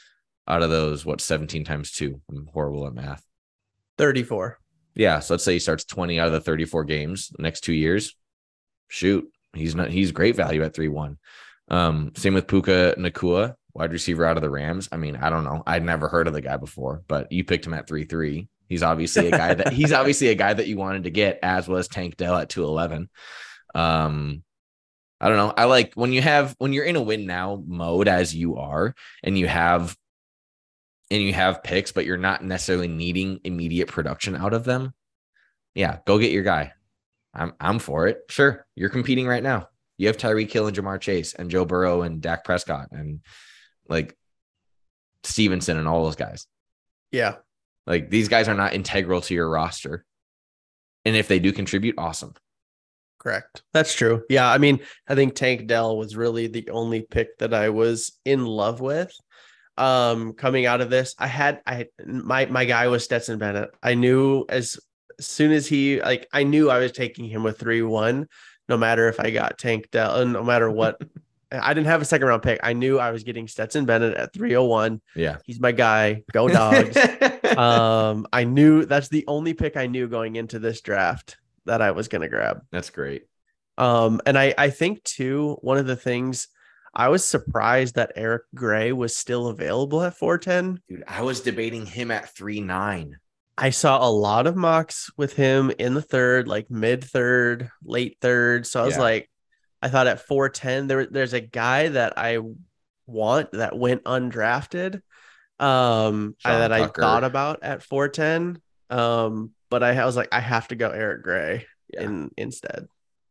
out of those, what, seventeen times two? I'm horrible at math. thirty-four. Yeah. So let's say he starts twenty out of the thirty-four games the next two years. Shoot. He's not, he's great value at three one. Um, same with Puka Nacua, wide receiver out of the Rams. I mean, I don't know. I'd never heard of the guy before, but you picked him at three three. He's obviously a guy that he's obviously a guy that you wanted to get, as was Tank Dell at two eleven. Um, I don't know. I like when you have when you're in a win now mode as you are, and you have and you have picks, but you're not necessarily needing immediate production out of them. Yeah, go get your guy. I'm I'm for it. Sure, you're competing right now. You have Tyreek Hill and Jamar Chase and Joe Burrow and Dak Prescott and like Stevenson and all those guys. Yeah. Like these guys are not integral to your roster. And if they do contribute, awesome. Correct. That's true. Yeah. I mean, I think Tank Dell was really the only pick that I was in love with. Um, coming out of this, I had, I, my, my guy was Stetson Bennett. I knew as, as soon as he, like, I knew I was taking him with three one, no matter if I got Tank Dell, no matter what. I didn't have a second round pick. I knew I was getting Stetson Bennett at three oh one. Yeah. He's my guy. Go Dogs. um, I knew that's the only pick I knew going into this draft that I was going to grab. That's great. Um, and I, I think too, one of the things I was surprised that Eric Gray was still available at four ten. Dude, I was debating him at three nine. I saw a lot of mocks with him in the third, like mid third, late third. So I was Yeah. like, I thought at four ten, there, there's a guy that I want that went undrafted um, Sean that Tucker. I thought about at four ten. Um, but I, I was like, I have to go Eric Gray Yeah. in instead.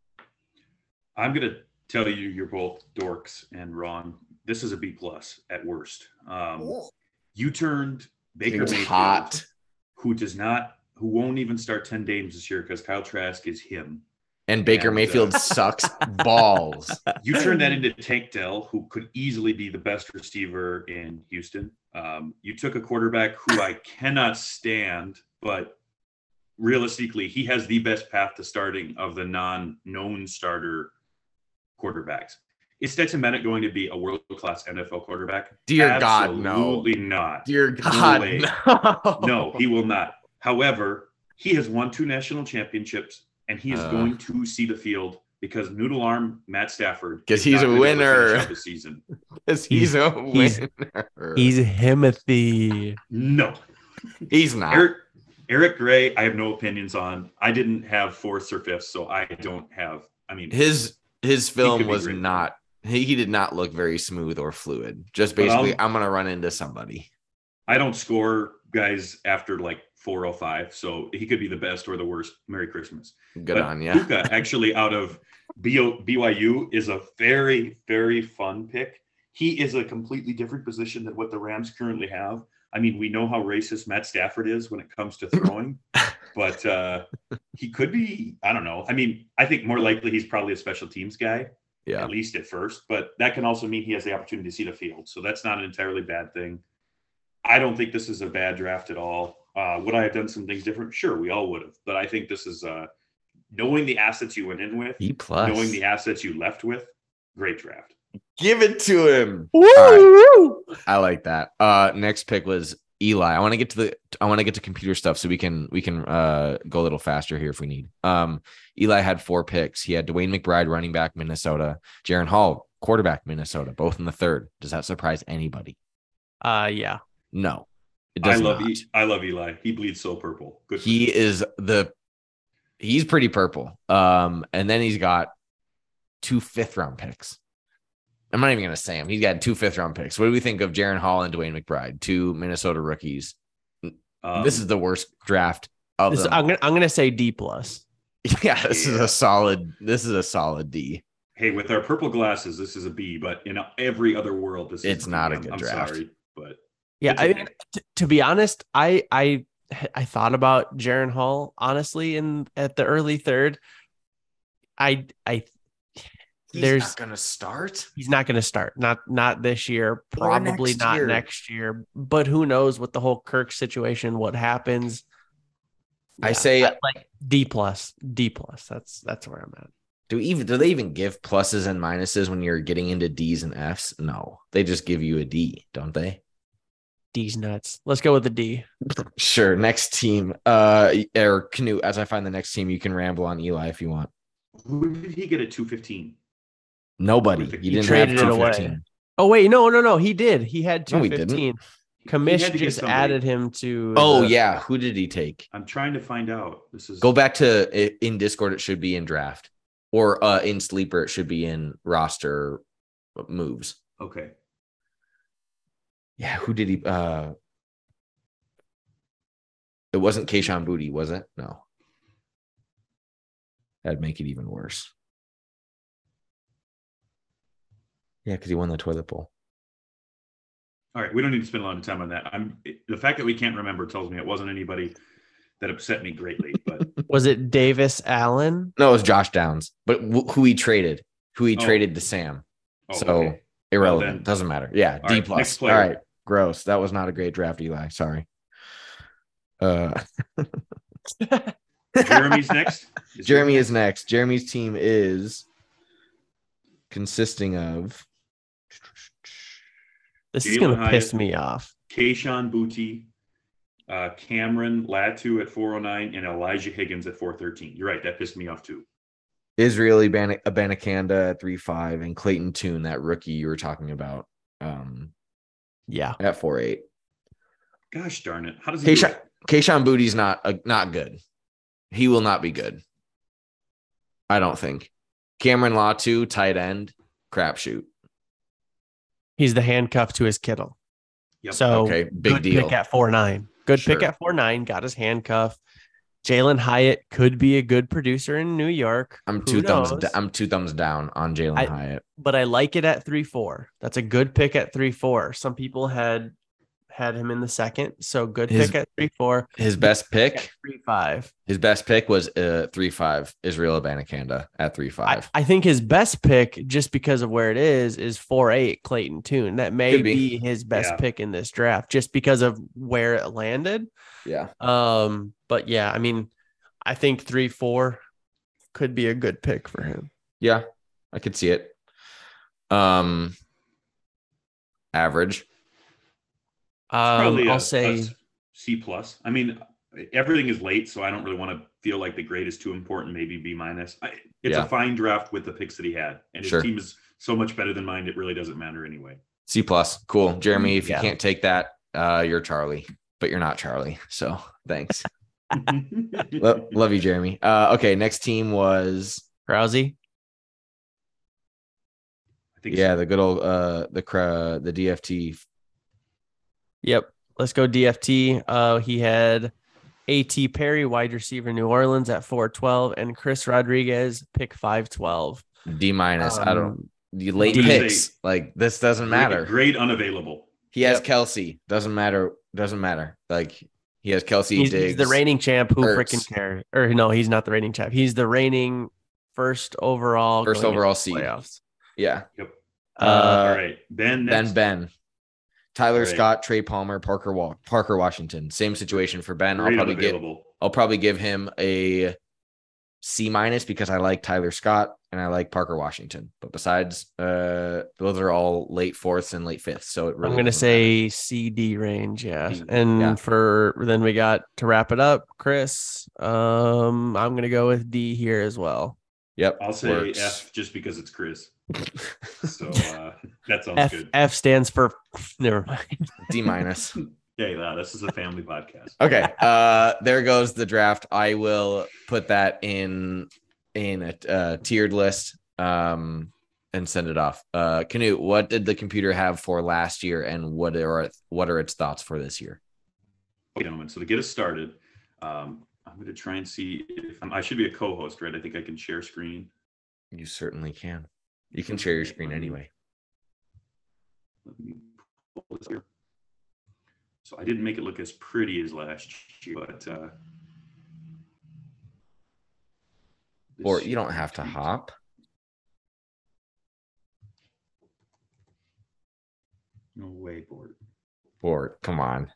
I'm gonna tell you, you're both dorks and wrong. This is a B plus at worst. Um, you turned Baker It's Mayfield, hot. who does not, who won't even start ten games this year because Kyle Trask is him. And Baker And, uh, Mayfield sucks balls. You turned that into Tank Dell, who could easily be the best receiver in Houston. Um, you took a quarterback who I cannot stand, but realistically, he has the best path to starting of the non-known starter quarterbacks. Is Stetson Bennett going to be a world-class N F L quarterback? Dear God, no. Absolutely not. Dear God, way. no. No, he will not. However, he has won two national championships, and he is Uh. going to see the field because noodle arm Matt Stafford 'Cause is he's not a gonna be able to winner. finish out the season. He's, He's- a he's- winner. He's Himothy. No, He's not. Eric Eric Gray, I have no opinions on. I didn't have fourths or fifths, so I don't have. I mean, His his could film be was great. not. He, he did not look very smooth or fluid. Just But basically, I'll- I'm gonna run into somebody. I don't score guys after like four oh five, so he could be the best or the worst. Merry Christmas. Good But on you. Puka, actually, out of B O B Y U, is a very, very fun pick. He is a completely different position than what the Rams currently have. I mean, we know how racist Matt Stafford is when it comes to throwing, but uh, he could be, I don't know. I mean, I think more likely he's probably a special teams guy, Yeah. at least at first, but that can also mean he has the opportunity to see the field. So that's not an entirely bad thing. I don't think this is a bad draft at all. Uh, would I have done some things different? Sure, we all would have. But I think this is uh, knowing the assets you went in with, E plus. knowing the assets you left with, great draft. Give it to him. Woo! right. I like that. Uh, next pick was Eli. I want to get to the. I want to get to computer stuff so we can we can uh go a little faster here if we need. Um, Eli had four picks. He had Dwayne McBride, running back, Minnesota. Jaron Hall, quarterback, Minnesota. Both in the third. Does that surprise anybody? Uh, yeah. No, it I does love not. E- I love Eli. He bleeds so purple. Good. for He him. is the. He's pretty purple. Um, and then he's got two fifth round picks. I'm not even going to say him. He's got two fifth round picks. What do we think of Jaron Hall and Dwayne McBride, two Minnesota rookies? Um, This is the worst draft of This, them. I'm gonna I'm gonna say D plus. yeah, this is Yeah. a solid. This is a solid D. hey, with our purple glasses, this is a B. But in every other world, this is It's not a I'm- good I'm draft. Sorry, but Yeah, It's I okay. mean, t- to be honest, I I I thought about Jaron Hall honestly in at the early third. I I He's There's- not going to start. he's not going to start. Not not this year. Or Probably next not year. next year. But who knows with the whole Kirk situation? What happens? I say- like D plus. D plus. That's that's where I'm at. Do even do they even give pluses and minuses when you're getting into D's and F's? No, they just give you a D, don't they? D's nuts. Let's go with the D. Sure. Next team. Uh, or Canute. As I find the next team, you can ramble on Eli if you want. Who did he get at two fifteen? Nobody. He He didn't have traded it two away. fifteen. Oh wait, no, no, no. He did. He had No, two he didn't. fifteen. He Commish had to get just somebody. added him to. Oh the- yeah. Who did he take? I'm trying to find out. This is Go back to in Discord. It should be in draft, or uh, in sleeper. It should be in roster moves. okay. Yeah. Who did he? Uh, it wasn't Keishon Booty, was it? No. That'd make it even worse. Yeah, because he won the toilet bowl. All right, we don't need to spend a lot of time on that. I'm the fact that we can't remember tells me it wasn't anybody that upset me greatly. But Was it Davis Allen? No, it was Josh Downs, but w- who he traded, who he Oh. traded to Sam. oh, so okay. irrelevant. then- Doesn't matter. Yeah, All D right, plus. next All player. right, gross. That was not a great draft, Eli. Sorry. Uh, Jeremy's next. Is Jeremy is next. Jeremy's team is consisting of. This is Jalen gonna Hyatt. piss me off. Keishon Booty, uh, Cameron Latu at four oh nine, and Elijah Higgins at four thirteen. You're right. That pissed me off too. Israeli Ban- Abanikanda at three five, and Clayton Toon, that rookie you were talking about, um, Yeah. at four eight. Gosh darn it. How does he do Keishon, it? Keishon Booty's not uh, not good. He will not be good. I don't think. Cameron Latu, tight end, crapshoot. He's the handcuff to his Kittle. Yep. So Okay, big good deal. pick at four nine. Good Sure. pick at four nine. Got his handcuff. Jalen Hyatt could be a good producer in New York. I'm Who two thumbs. knows? d- I'm two thumbs down on Jalen I- Hyatt. But I like it at three four. That's a good pick at three four. Some people had had him in the second, so good His- pick at three four. His best At pick. three five. His best pick was uh three five. Israel Abanikanda at three I, five. I think his best pick, just because of where it is, is four eight Clayton Toon. That may Could be. be. his best Yeah. pick in this draft, just because of where it landed. Yeah. Um, but yeah, I mean, I think three four could be a good pick for him. Yeah, I could see it. Um, average. Um, Probably I'll a, say a C plus. I mean, everything is late, so I don't really want to feel like the grade is too important. Maybe B minus. I- It's Yeah. a fine draft with the picks that he had, and his Sure. team is so much better than mine. It really doesn't matter anyway. C plus. Cool. Jeremy, if Yeah. you can't take that, uh, you're Charlie, but you're not Charlie. So thanks. Lo- love you, Jeremy. Uh, okay. Next team was Rousey. I think yeah, so. the good old uh the cra- the D F T. Yep. Let's go D F T. Uh, he had A T Perry, wide receiver, New Orleans at four twelve, and Chris Rodriguez, pick five twelve. D minus. I don't Um, the late D. picks. Like this doesn't matter. Grade, grade unavailable. He has Yep. Kelsey. Doesn't matter. Doesn't matter. Like he has Kelsey. He's, Diggs. he's the reigning champ. Who Hurts. freaking cares? Or no, he's not the reigning champ. He's the reigning first overall. First going into overall the seed. playoffs. Yeah. Yep. Uh, All right. Ben. Ben Next. Ben. Tyler All right. Scott, Trey Palmer, Parker Wa- Parker Washington. Same situation for Ben. I'll Grade probably give unavailable. I'll probably give him a C minus because I like Tyler Scott and I like Parker Washington. But besides, uh, those are all late fourths and late fifths. So it really I'm gonna doesn't matter. say C D range, yeah. D, And yeah. for then we got to wrap it up, Chris. Um, I'm gonna go with D here as well. Yep. I'll say works. F just because it's Chris. So uh, that sounds F good. F stands for never mind. D minus. Yeah, yeah, this is a family podcast. Okay. Uh, there goes the draft. I will put that in in a uh, tiered list um, and send it off. Uh, Canute, what did the computer have for last year, and what are what are its thoughts for this year? Okay, gentlemen, so to get us started, um, I'm going to try and see if I'm, I should be a co-host, right? I think I can share screen. You certainly can. You can share your screen anyway. Let me pull this here. So I didn't make it look as pretty as last year, but uh, this Or you don't have to sheet- hop. No way, board. Or come on,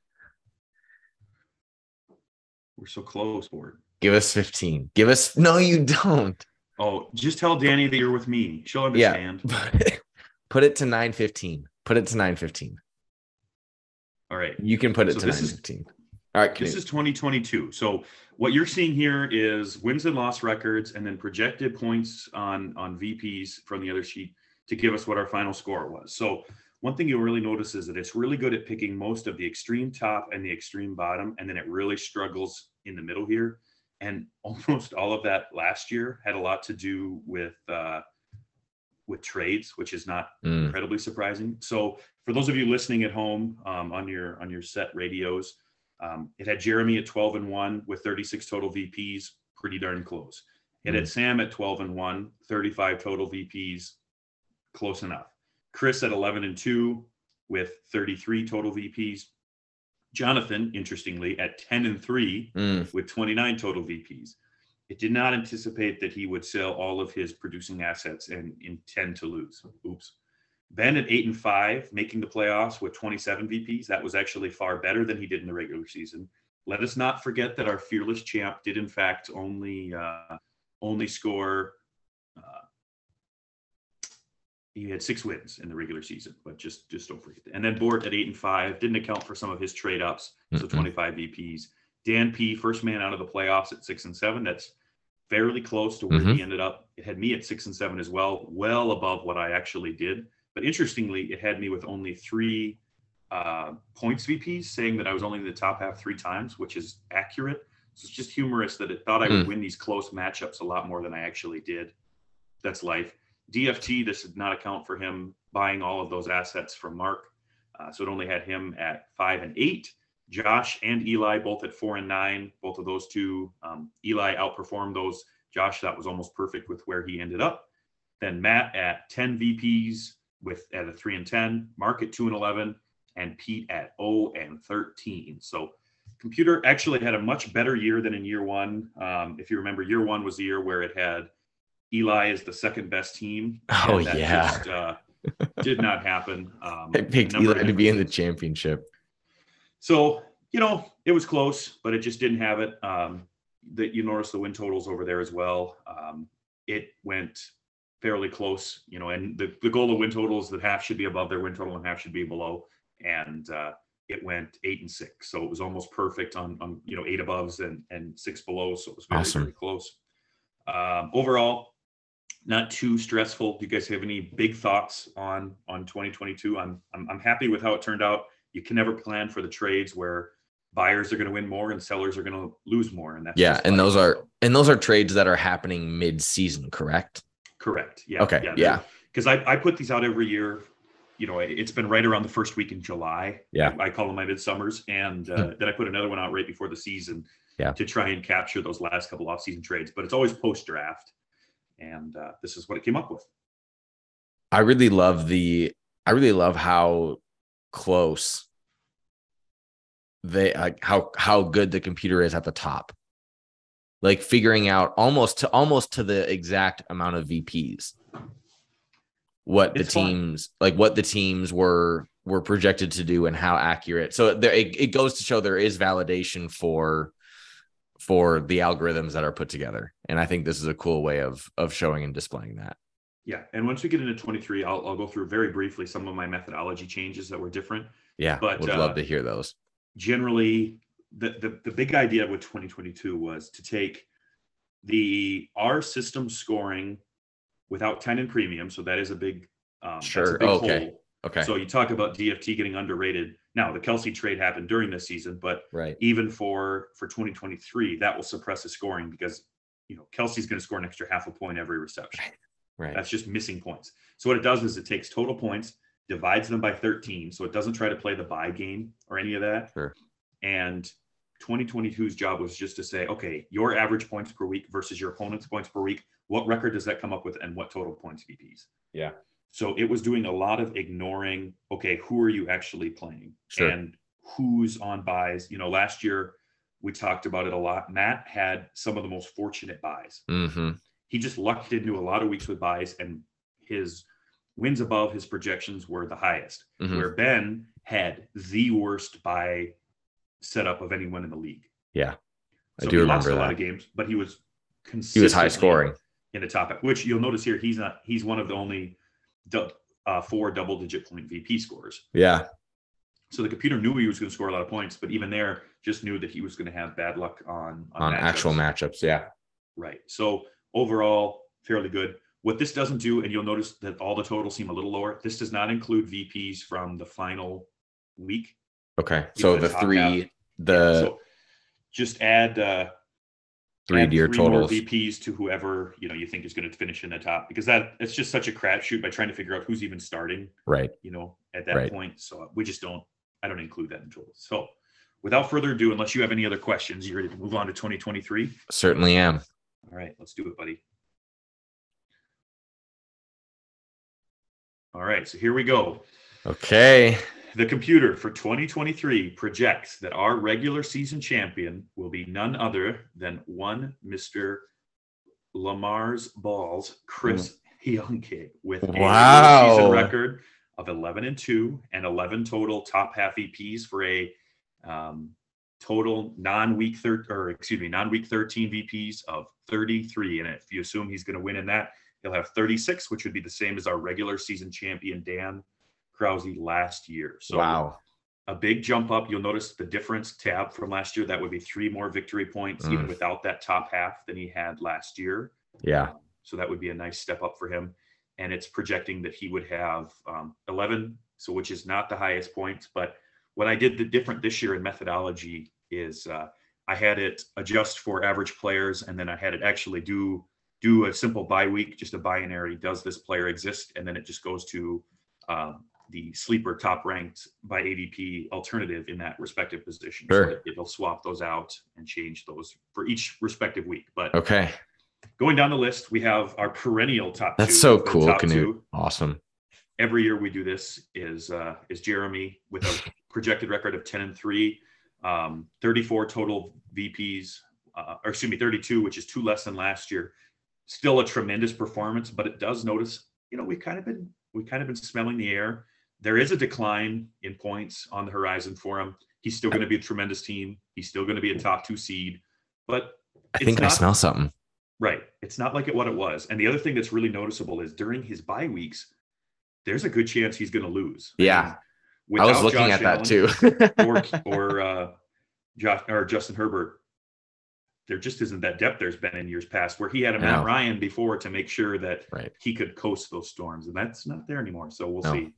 We're so close, board. give us fifteen. Give us no, you don't. Oh, just tell Danny that you're with me. She'll understand. Put it to nine fifteen. Put it to nine fifteen. All right. You can put it So to this nine is- fifteen. All right, This Knut. is twenty twenty-two. So what you're seeing here is wins and loss records and then projected points on, on V Ps from the other sheet to give us what our final score was. So one thing you'll really notice is that it's really good at picking most of the extreme top and the extreme bottom, and then it really struggles in the middle here. And almost all of that last year had a lot to do with uh, with trades, which is not Mm. incredibly surprising. So for those of you listening at home um, on your on your set radios, um, it had Jeremy at twelve and one with thirty-six total V Ps, pretty darn close. It had Sam at twelve and one, thirty-five total V Ps, close enough. Chris at eleven and two with thirty-three total V Ps. Jonathan, interestingly, at ten and three Mm. with twenty-nine total V Ps. It did not anticipate that he would sell all of his producing assets and intend to lose. Oops. Ben at eight and five, making the playoffs with twenty-seven V Ps. That was actually far better than he did in the regular season. Let us not forget that our fearless champ did in fact only uh, only score. Uh, he had six wins in the regular season, but just just don't forget that. And then Bort at eight and five didn't account for some of his trade ups, so Mm-mm. twenty-five V Ps. Dan P, first man out of the playoffs at six and seven. That's fairly close to where Mhm. he ended up. It had me at six and seven as well, well above what I actually did. But interestingly, it had me with only three uh, points V Ps, saying that I was only in the top half three times, which is accurate. So it's just humorous that it thought I would Hmm. win these close matchups a lot more than I actually did. That's life. D F T, this did not account for him buying all of those assets from Mark. Uh, so it only had him at five and eight. Josh and Eli both at four and nine. Both of those two. Um, Eli outperformed those. Josh, that was almost perfect with where he ended up. Then Matt at ten V Ps with at a three and ten. Mark at two and eleven, and Pete at zero and thirteen. So computer actually had a much better year than in year one. Um, if you remember, year one was the year where it had Eli as the second best team. Oh, and that yeah. just uh, did not happen. Um, I picked a number Eli of to be in the different- championship. So, you know, it was close, but it just didn't have it. Um, that you notice the win totals over there as well. Um, it went fairly close, you know, and the, the goal of win total is that half should be above their win total and half should be below. And uh, it went eight and six. So it was almost perfect on, on you know, eight aboves and, and six below. So it was very, Awesome. very close. Um, overall, not too stressful. Do you guys have any big thoughts on on twenty twenty-two? I'm I'm, I'm happy with how it turned out. You can never plan for the trades where buyers are going to win more and sellers are going to lose more, and that's Yeah, just and life. those are So, and those are trades that are happening mid-season, correct? correct. Yeah. Okay, yeah. Because I I put these out every year. You know, it's been right around the first week in July. Yeah. I, I call them my midsummers, and uh, then I put another one out right before the season. Yeah. To try and capture those last couple off-season trades, but it's always post-draft, and uh, this is what it came up with. I really love the I really love how close they like how how good the computer is at the top. Like figuring out almost to almost to the exact amount of V Ps. What the It's fun. teams like what the teams were were projected to do and how accurate. So there it, it goes to show there is validation for for the algorithms that are put together. And I think this is a cool way of of showing and displaying that. Yeah, and once we get into twenty-three, I'll, I'll go through very briefly some of my methodology changes that were different. Yeah, But, would uh, love to hear those. Generally, the, the the big idea with twenty twenty-two was to take the our system scoring without ten in premium. So that is a big um, that's a Sure. big Okay. hole. Okay. So you talk about D F T getting underrated. Now the Kelsey trade happened during this season, but right. even for for twenty twenty-three, that will suppress the scoring because you know Kelsey's going to score an extra half a point every reception. Right. That's just missing points. So what it does is it takes total points, divides them by thirteen. So it doesn't try to play the buy game or any of that. Sure. And twenty twenty-two's job was just to say, okay, your average points per week versus your opponent's points per week. What record does that come up with and what total points V Ps? Yeah. So it was doing a lot of ignoring, okay, who are you actually playing? Sure. And who's on buys? You know, last year we talked about it a lot. Matt had some of the most fortunate buys. Mm-hmm. He just lucked into a lot of weeks with buys, and his wins above his projections were the highest. Mhm. Where Ben had the worst buy setup of anyone in the league. Yeah. I So do he lost remember a lot that. of games, but he was He consistently was high scoring. in the top. Which you'll notice here, he's not. He's one of the only du- uh, four double-digit point V P scorers. Yeah. So the computer knew he was going to score a lot of points, but even there, just knew that he was going to have bad luck on on, On matchups. actual matchups, yeah. Right. So overall, fairly good. What this doesn't do, and you'll notice that all the totals seem a little lower. This does not include V Ps from the final week. Okay. You So know, the the top three, half. the Yeah, so just add uh, three add deer three totals. more V Ps to whoever you know you think is going to finish in the top, because that it's just such a crapshoot by trying to figure out who's even starting. Right. You know, at that Right. point. So we just don't. I don't include that in totals. So without further ado, unless you have any other questions, you ready to move on to twenty twenty-three? Certainly am. All right, let's do it, buddy. All right, so here we go. Okay. The computer for twenty twenty-three projects that our regular season champion will be none other than one Mister Lamar's Balls, Chris Youngkig, with a Wow. regular season record of eleven and two and eleven total top half E Ps for a um, total non-week third or excuse me non-week thirteen V Ps of thirty-three. And if you assume he's going to win in that, he'll have thirty-six, which would be the same as our regular season champion Dan Krause last year. So Wow. a big jump up. You'll notice the difference tab from last year. That would be three more victory points, Mm. even without that top half, than he had last year. Yeah. So that would be a nice step up for him. And it's projecting that he would have um, eleven, so which is not the highest points. But what I did the different this year in methodology is uh, I had it adjust for average players, and then I had it actually do do a simple bye week, just a binary. Does this player exist? And then it just goes to um, the sleeper top ranked by A D P alternative in that respective position. Sure. So that it'll swap those out and change those for each respective week. But Okay. going down the list, we have our perennial top two. That's so The cool, top Canute. two. Awesome. Every year we do this is uh, is Jeremy with a projected record of ten and three, um, thirty-four total V Ps, uh, or excuse me, thirty-two, which is two less than last year. Still a tremendous performance, but it does notice, you know, we've kind of been we kind of been smelling the air. There is a decline in points on the horizon for him. He's still going to be a tremendous team. He's still going to be a top two seed, but I it's think I not- smell something. Right. It's not like it what it was. And the other thing that's really noticeable is during his bye weeks, there's a good chance he's going to lose. I Yeah. mean, I was without looking Josh at that Allen too. or or uh, Josh or Justin Herbert, there just isn't that depth there's been in years past where he had a I Matt know. Ryan before to make sure that Right. he could coast those storms, and that's not there anymore. So we'll No. see.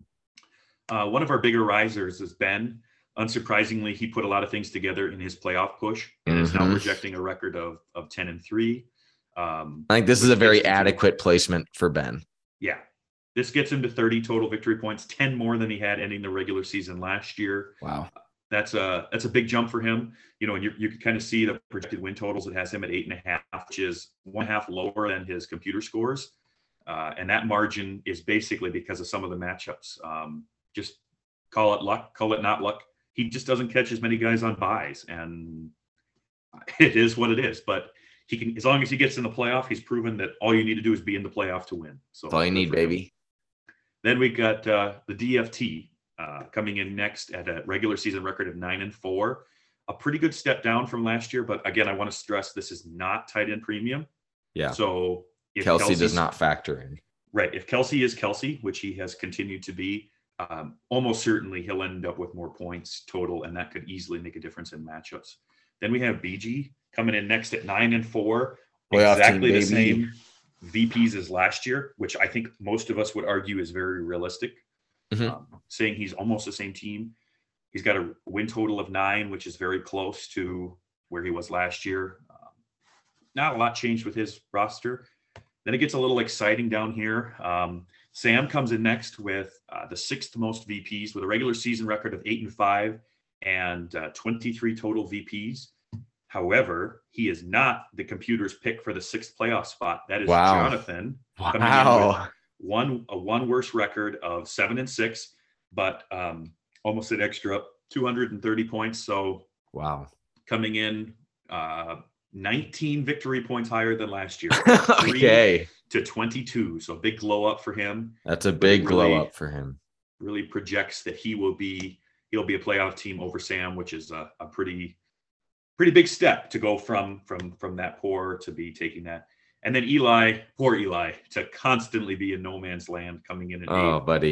Uh, one of our bigger risers is Ben. Unsurprisingly, he put a lot of things together in his playoff push and is now Mhm. projecting a record of of ten and three. Um, I think this is which a very gets him to- adequate placement for Ben. Yeah. This gets him to thirty total victory points, ten more than he had ending the regular season last year. Wow. That's a that's a big jump for him. You know, and you you can kind of see the projected win totals. It has him at eight and a half, which is one half lower than his computer scores. Uh, and that margin is basically because of some of the matchups. Um, just call it luck, call it not luck. He just doesn't catch as many guys on buys, and it is what it is. But he can, as long as he gets in the playoff, he's proven that all you need to do is be in the playoff to win. So That's all you good need, for him. baby. Then we got uh, the D F T uh, coming in next at a regular season record of nine and four. A pretty good step down from last year, but again, I want to stress this is not tight end premium. Yeah. So if Kelsey does Kelsey's- not factor in. Right. If Kelsey is Kelsey, which he has continued to be, um, almost certainly he'll end up with more points total, and that could easily make a difference in matchups. Then we have B G coming in next at nine and four, Playoff team, exactly the baby. same V Ps as last year, which I think most of us would argue is very realistic. Mhm. Um, saying he's almost the same team. He's got a win total of nine, which is very close to where he was last year. Um, not a lot changed with his roster. Then it gets a little exciting down here. Um, Sam comes in next with uh, the sixth most V Ps with a regular season record of eight and five and uh, twenty-three total V Ps. However, he is not the computer's pick for the sixth playoff spot. That is Wow. Jonathan coming in Wow. with one a one worse record of seven and six, but um, almost an extra two hundred thirty points. So Wow. coming in uh, nineteen victory points higher than last year. Three Okay. to twenty-two. So big glow up for him. That's a big glow really- up for him. Really projects that he will be he'll be a playoff team over Sam, which is a, a pretty pretty big step to go from from from that poor to be taking that. And then Eli, poor Eli, to constantly be in no man's land coming in at Oh, eight buddy.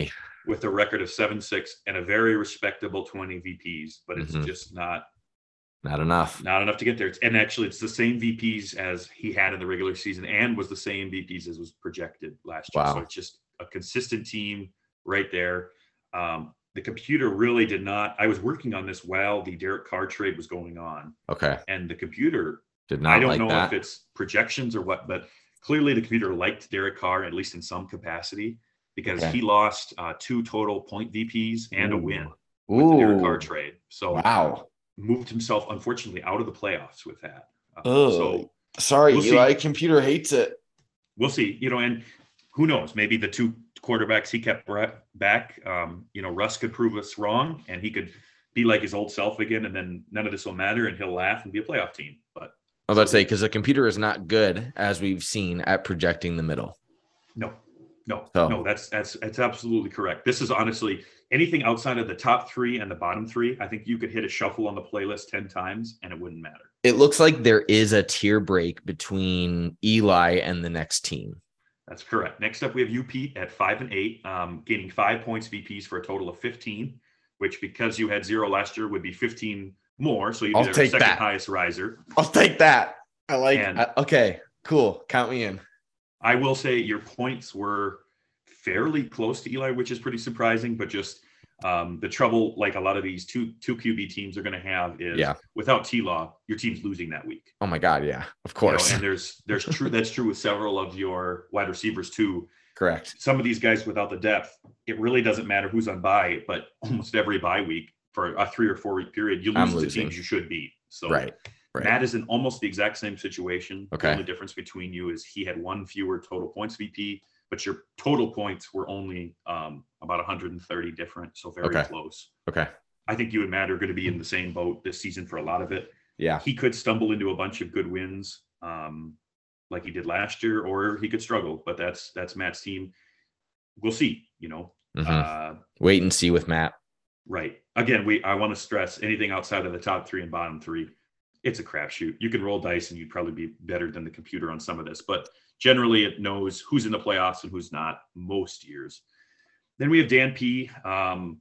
with a record of seven six and a very respectable twenty V Ps, but it's Mhm. just not Not enough. not enough to get there. And actually, it's the same V Ps as he had in the regular season, and was the same V Ps as was projected last year. Wow. So it's just a consistent team right there. Um, the computer really did not. I was working on this while the Derek Carr trade was going on, Okay. and the computer. Did not I don't like know that. if it's projections or what, but clearly the computer liked Derek Carr, at least in some capacity, because Okay. he lost uh, two total point V Ps and a Ooh. win with the Derek Carr Ooh. trade. So Wow. moved himself, unfortunately, out of the playoffs with that. Um, Oh, so sorry, we'll Eli. see. Computer hates it. we'll see, you know, and who knows, maybe the two quarterbacks he kept bra- back, um, you know, Russ could prove us wrong and he could be like his old self again. And then none of this will matter and he'll laugh and be a playoff team. But I was about to say, because the computer is not good, as we've seen, at projecting the middle. no, no, So- no, that's, that's, that's absolutely correct. This is honestly anything outside of the top three and the bottom three. I think you could hit a shuffle on the playlist ten times and it wouldn't matter. It looks like there is a tier break between Eli and the next team. That's correct. Next up, we have U P at five and eight, um, gaining five points V Ps for a total of fifteen, which because you had zero last year would be fifteen more. So you'd I'll be their take second that. highest riser. I'll take that. I like And- I- okay, cool. Count me in. I will say your points were fairly close to Eli, which is pretty surprising, but just um, the trouble, like a lot of these two two Q B teams are going to have is Yeah. without T-Law, your team's losing that week. Oh my God, yeah, of You know, course. and there's there's true that's true with several of your wide receivers too. Correct. Some of these guys without the depth, it really doesn't matter who's on bye, but almost every bye week for a three or four week period, you I'm lose the losing. teams you should beat. So Right. Right. Matt is in almost the exact same situation. Okay. The only difference between you is he had one fewer total points V P, but your total points were only um, about one hundred thirty different. So very Okay. close. Okay. I think you and Matt are going to be in the same boat this season for a lot of it. Yeah. He could stumble into a bunch of good wins um, like he did last year, or he could struggle, but that's, that's Matt's team. We'll see, you know, Mhm. uh, Wait and see with Matt. right. Again, we, I want to stress anything outside of the top three and bottom three, it's a crapshoot. You can roll dice and you'd probably be better than the computer on some of this, but generally it knows who's in the playoffs and who's not most years. Then we have Dan P. Um,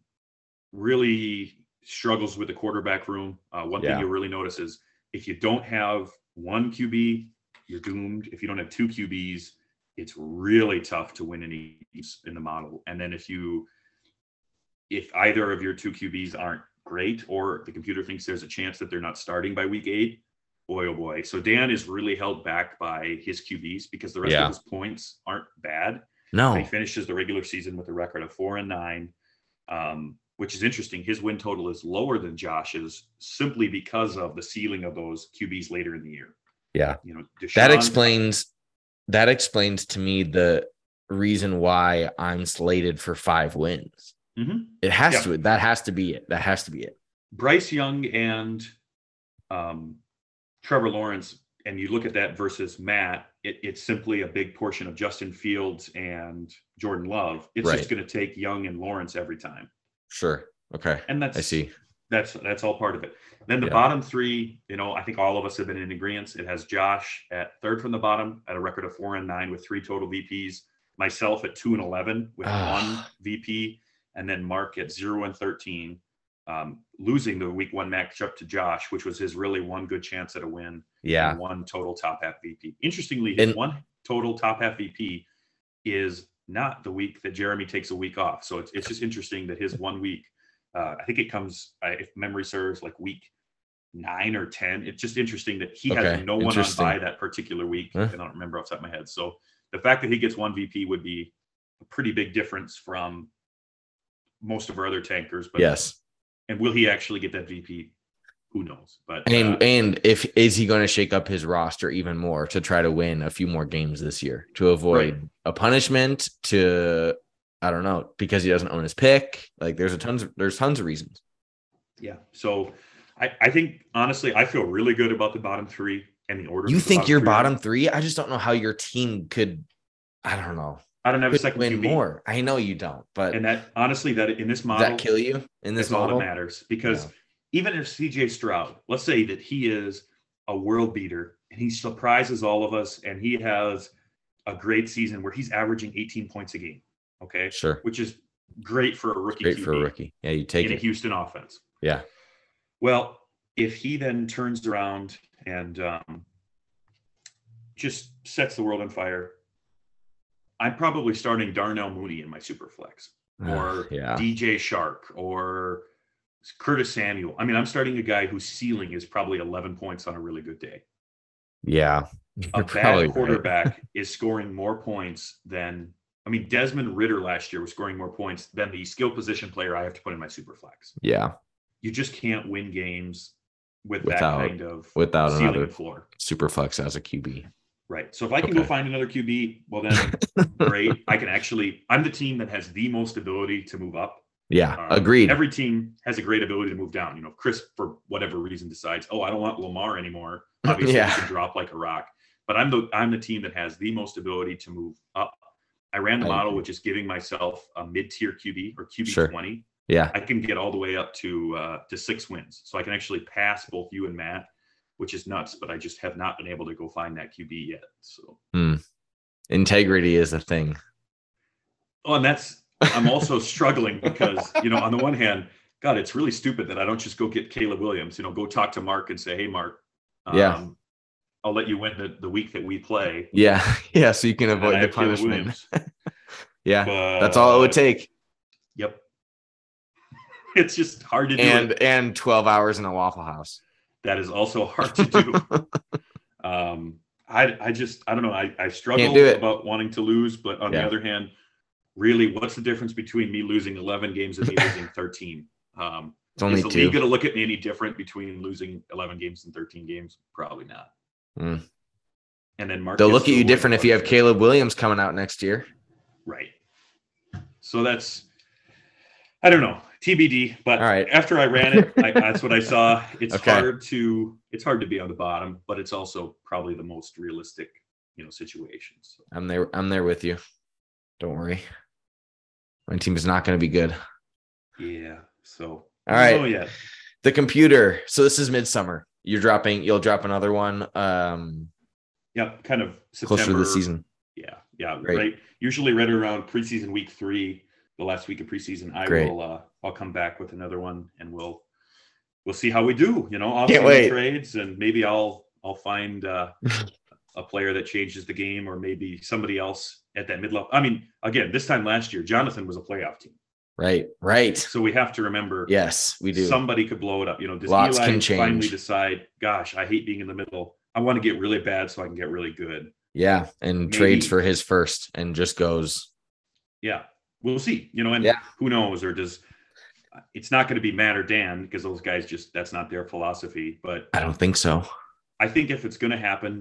really struggles with the quarterback room. Uh, one Yeah. thing you'll really notice is if you don't have one Q B, you're doomed. If you don't have two Q Bs, it's really tough to win any in the model. And then if you, if either of your two Q Bs aren't great, or the computer thinks there's a chance that they're not starting by week eight, boy, oh boy. So Dan is really held back by his Q Bs because the rest Yeah. of his points aren't bad. No. He finishes the regular season with a record of four and nine, um, which is interesting. His win total is lower than Josh's simply because of the ceiling of those Q Bs later in the year. Yeah. You know, Deshaun, That explains that explains to me the reason why I'm slated for five wins. Mhm. It has Yeah. to. That has to be it. That has to be it. Bryce Young and um, Trevor Lawrence, and you look at that versus Matt, it, it's simply a big portion of Justin Fields and Jordan Love. It's Right. just going to take Young and Lawrence every time. Sure. Okay. And that's I see. That's that's all part of it. Then the Yeah. bottom three, you know, I think all of us have been in agreement. It has Josh at third from the bottom at a record of four and nine with three total V Ps. Myself at two and eleven with Ah. one V P, and then Mark at zero and thirteen, um, losing the week one matchup to Josh, which was his really one good chance at a win. Yeah. And one total top half V P. Interestingly, his And- one total top half V P is not the week that Jeremy takes a week off. So it's it's just interesting that his one week. Uh, I think it comes, uh, if memory serves, like week nine or ten. It's just interesting that he Okay, has no one on interesting. by that particular week. Huh. I don't remember off the top of my head. So the fact that he gets one V P would be a pretty big difference from most of our other tankers. But Yes. and will he actually get that V P? Who knows? But And uh, and if is he going to shake up his roster even more to try to win a few more games this year to avoid Right. a punishment? To I don't know, because he doesn't own his pick. Like there's a tons of there's tons of reasons. yeah. So I, I think honestly, I feel really good about the bottom three and the order. You of the think your three. bottom three? I just don't know how your team could. I don't know. I don't have a Could second win Q B. more. I know you don't, but And that honestly, that in this does model, that kill you in this that's all model? that matters. Because Yeah. even if C J Stroud, let's say that he is a world beater and he surprises all of us and he has a great season where he's averaging eighteen points a game, okay, Sure. which is great for a rookie. Great Q B for a rookie. Yeah, you take in it. a Houston offense. Yeah. Well, if he then turns around and um, just sets the world on fire, I'm probably starting Darnell Mooney in my super flex, or Uh, yeah. D J Shark, or Curtis Samuel. I mean, I'm starting a guy whose ceiling is probably eleven points on a really good day. Yeah. A You're probably bad right. quarterback is scoring more points than, I mean, Desmond Ridder last year was scoring more points than the skill position player I have to put in my super flex. Yeah. You just can't win games with Without- that kind of without ceiling another and floor. super flex as a Q B. Right. So if I can go Okay. find another Q B, well then great. I can actually, I'm the team that has the most ability to move up. Yeah. Um, Agreed. Every team has a great ability to move down. You know, if Chris, for whatever reason, decides, oh, I don't want Lamar anymore, obviously Yeah. he can drop like a rock. But I'm the I'm the team that has the most ability to move up. I ran the I model, agree. which is giving myself a mid-tier Q B or Q B Sure. twenty. Yeah. I can get all the way up to uh, to six wins. So I can actually pass both you and Matt, which is nuts, but I just have not been able to go find that Q B yet. So Mm. Integrity is a thing. oh, and that's I'm also struggling because, you know, on the one hand, God, it's really stupid that I don't just go get Caleb Williams, you know, go talk to Mark and say, hey, Mark, um, Yeah. I'll let you win the, the week that we play. Yeah. Yeah. So you can And I avoid the have Caleb punishment. Williams. Yeah. But, That's all it would take. Yep. It's just hard to do. And it. and twelve hours in a Waffle House. That is also hard to do. um, I I just I don't know. I I struggle do it. about wanting to lose, but on Yeah. the other hand, really, what's the difference between me losing eleven games and me losing thirteen? Um, It's only is the two. league going to look at me any different between losing eleven games and thirteen games? Probably not. Mm. And then Mark They'll gets look at to you avoid different the if you have punishment. Caleb Williams coming out next year. Right. So that's, I don't know, T B D. But All right. after I ran it, I, that's what I saw. It's Okay. hard to it's hard to be on the bottom, but it's also probably the most realistic, you know, situation. So. I'm there. I'm there with you. Don't worry. My team is not going to be good. Yeah. So All right. Oh yeah. The computer. So this is midsummer. You're dropping. You'll drop another one. Um, Yep. Kind of September. closer to the season. Yeah. Yeah. Great. Right. Usually right around preseason week three, the last week of preseason, I Great. will uh I'll come back with another one and we'll we'll see how we do, you know, off Can't wait. trades, and maybe I'll I'll find uh a player that changes the game, or maybe somebody else at that mid level. I mean, again, this time last year, Jonathan was a playoff team. Right. Right. So we have to remember Yes, we do. somebody could blow it up. You know, does Lots Eli can change. finally decide, gosh, I hate being in the middle. I want to get really bad so I can get really good. Yeah, and Maybe. trades for his first and just goes. Yeah, we'll see. You know, and Yeah. who knows? Or does it's not going to be Matt or Dan, because those guys just that's not their philosophy. But I don't think so. I think if it's going to happen,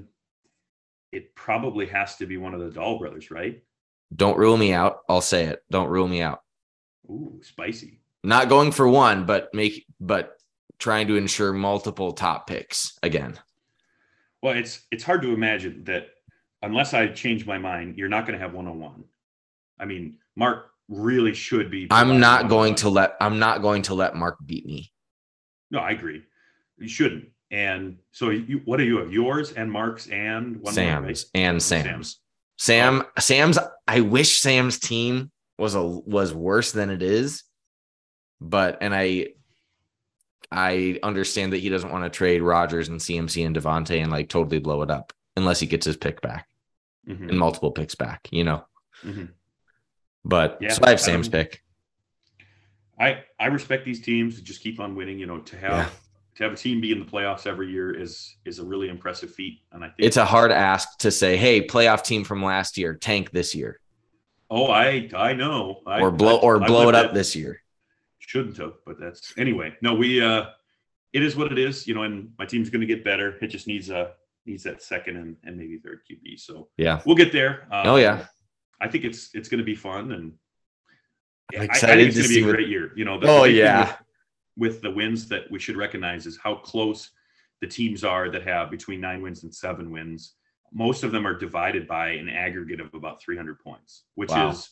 it probably has to be one of the Dahl brothers, right? Don't rule me out. I'll say it. Don't rule me out. Ooh, spicy. Not going for one, but make but trying to ensure multiple top picks again. Well, it's it's hard to imagine that unless I change my mind, you're not going to have one on one. I mean, Mark really should be. I'm not providing going one-on-one. to let I'm not going to let Mark beat me. No, I agree. You shouldn't. And so, you, what do you have? Yours and Mark's and one more, right? Sam's and Sam's. Sam Sam's. I wish Sam's team was a was worse than it is, but and I I understand that he doesn't want to trade Rodgers and C M C and Devontae and like totally blow it up unless he gets his pick back Mhm. and multiple picks back, you know. Mhm. But Yeah, so I have I Sam's don't- pick. I I respect these teams to just keep on winning. You know, to have Yeah. to have a team be in the playoffs every year is is a really impressive feat. And I think It's a hard ask to say, hey, playoff team from last year, tank this year, Oh, I I know. I, or blow I- or I blow it lived up this year. Shouldn't have, but that's anyway. No, we uh, it is what it is. You know, and my team's going to get better. It just needs a needs that second and, and maybe third Q B. So Yeah. we'll get there. Um, Oh, yeah. I think it's it's going to be fun, and I'm I- I, excited think it's to going to see be a what- great year. You know, the, Oh, the big thing yeah. With, with the wins that we should recognize is how close the teams are that have between nine wins and seven wins. Most of them are divided by an aggregate of about three hundred points, which Wow. is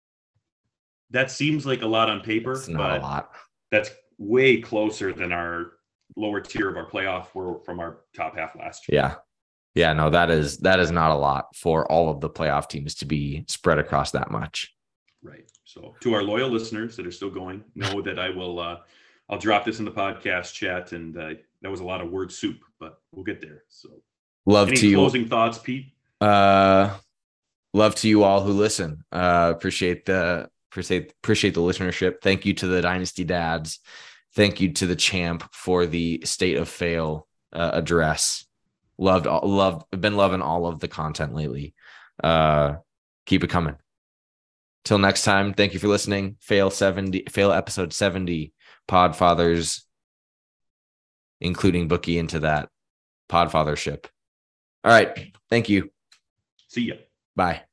that seems like a lot on paper, It's not but a lot. that's way closer than our lower tier of our playoff were from our top half last year. Yeah. Yeah, no, that is that is not a lot for all of the playoff teams to be spread across that much. Right. So to our loyal listeners that are still going, know that I will, uh, I'll drop this in the podcast chat, and uh, that was a lot of word soup, but we'll get there. So Love any to you. closing thoughts, Pete? Uh, love to you all who listen. Uh, appreciate the appreciate appreciate the listenership. Thank you to the Dynasty Dads. Thank you to the champ for the State of Fail uh, address. Loved, loved, been loving all of the content lately. Uh, keep it coming. Till next time, thank you for listening. Fail seventy, fail episode seventy. Podfathers, including Bookie into that Podfathership. All right, thank you. See ya. Bye.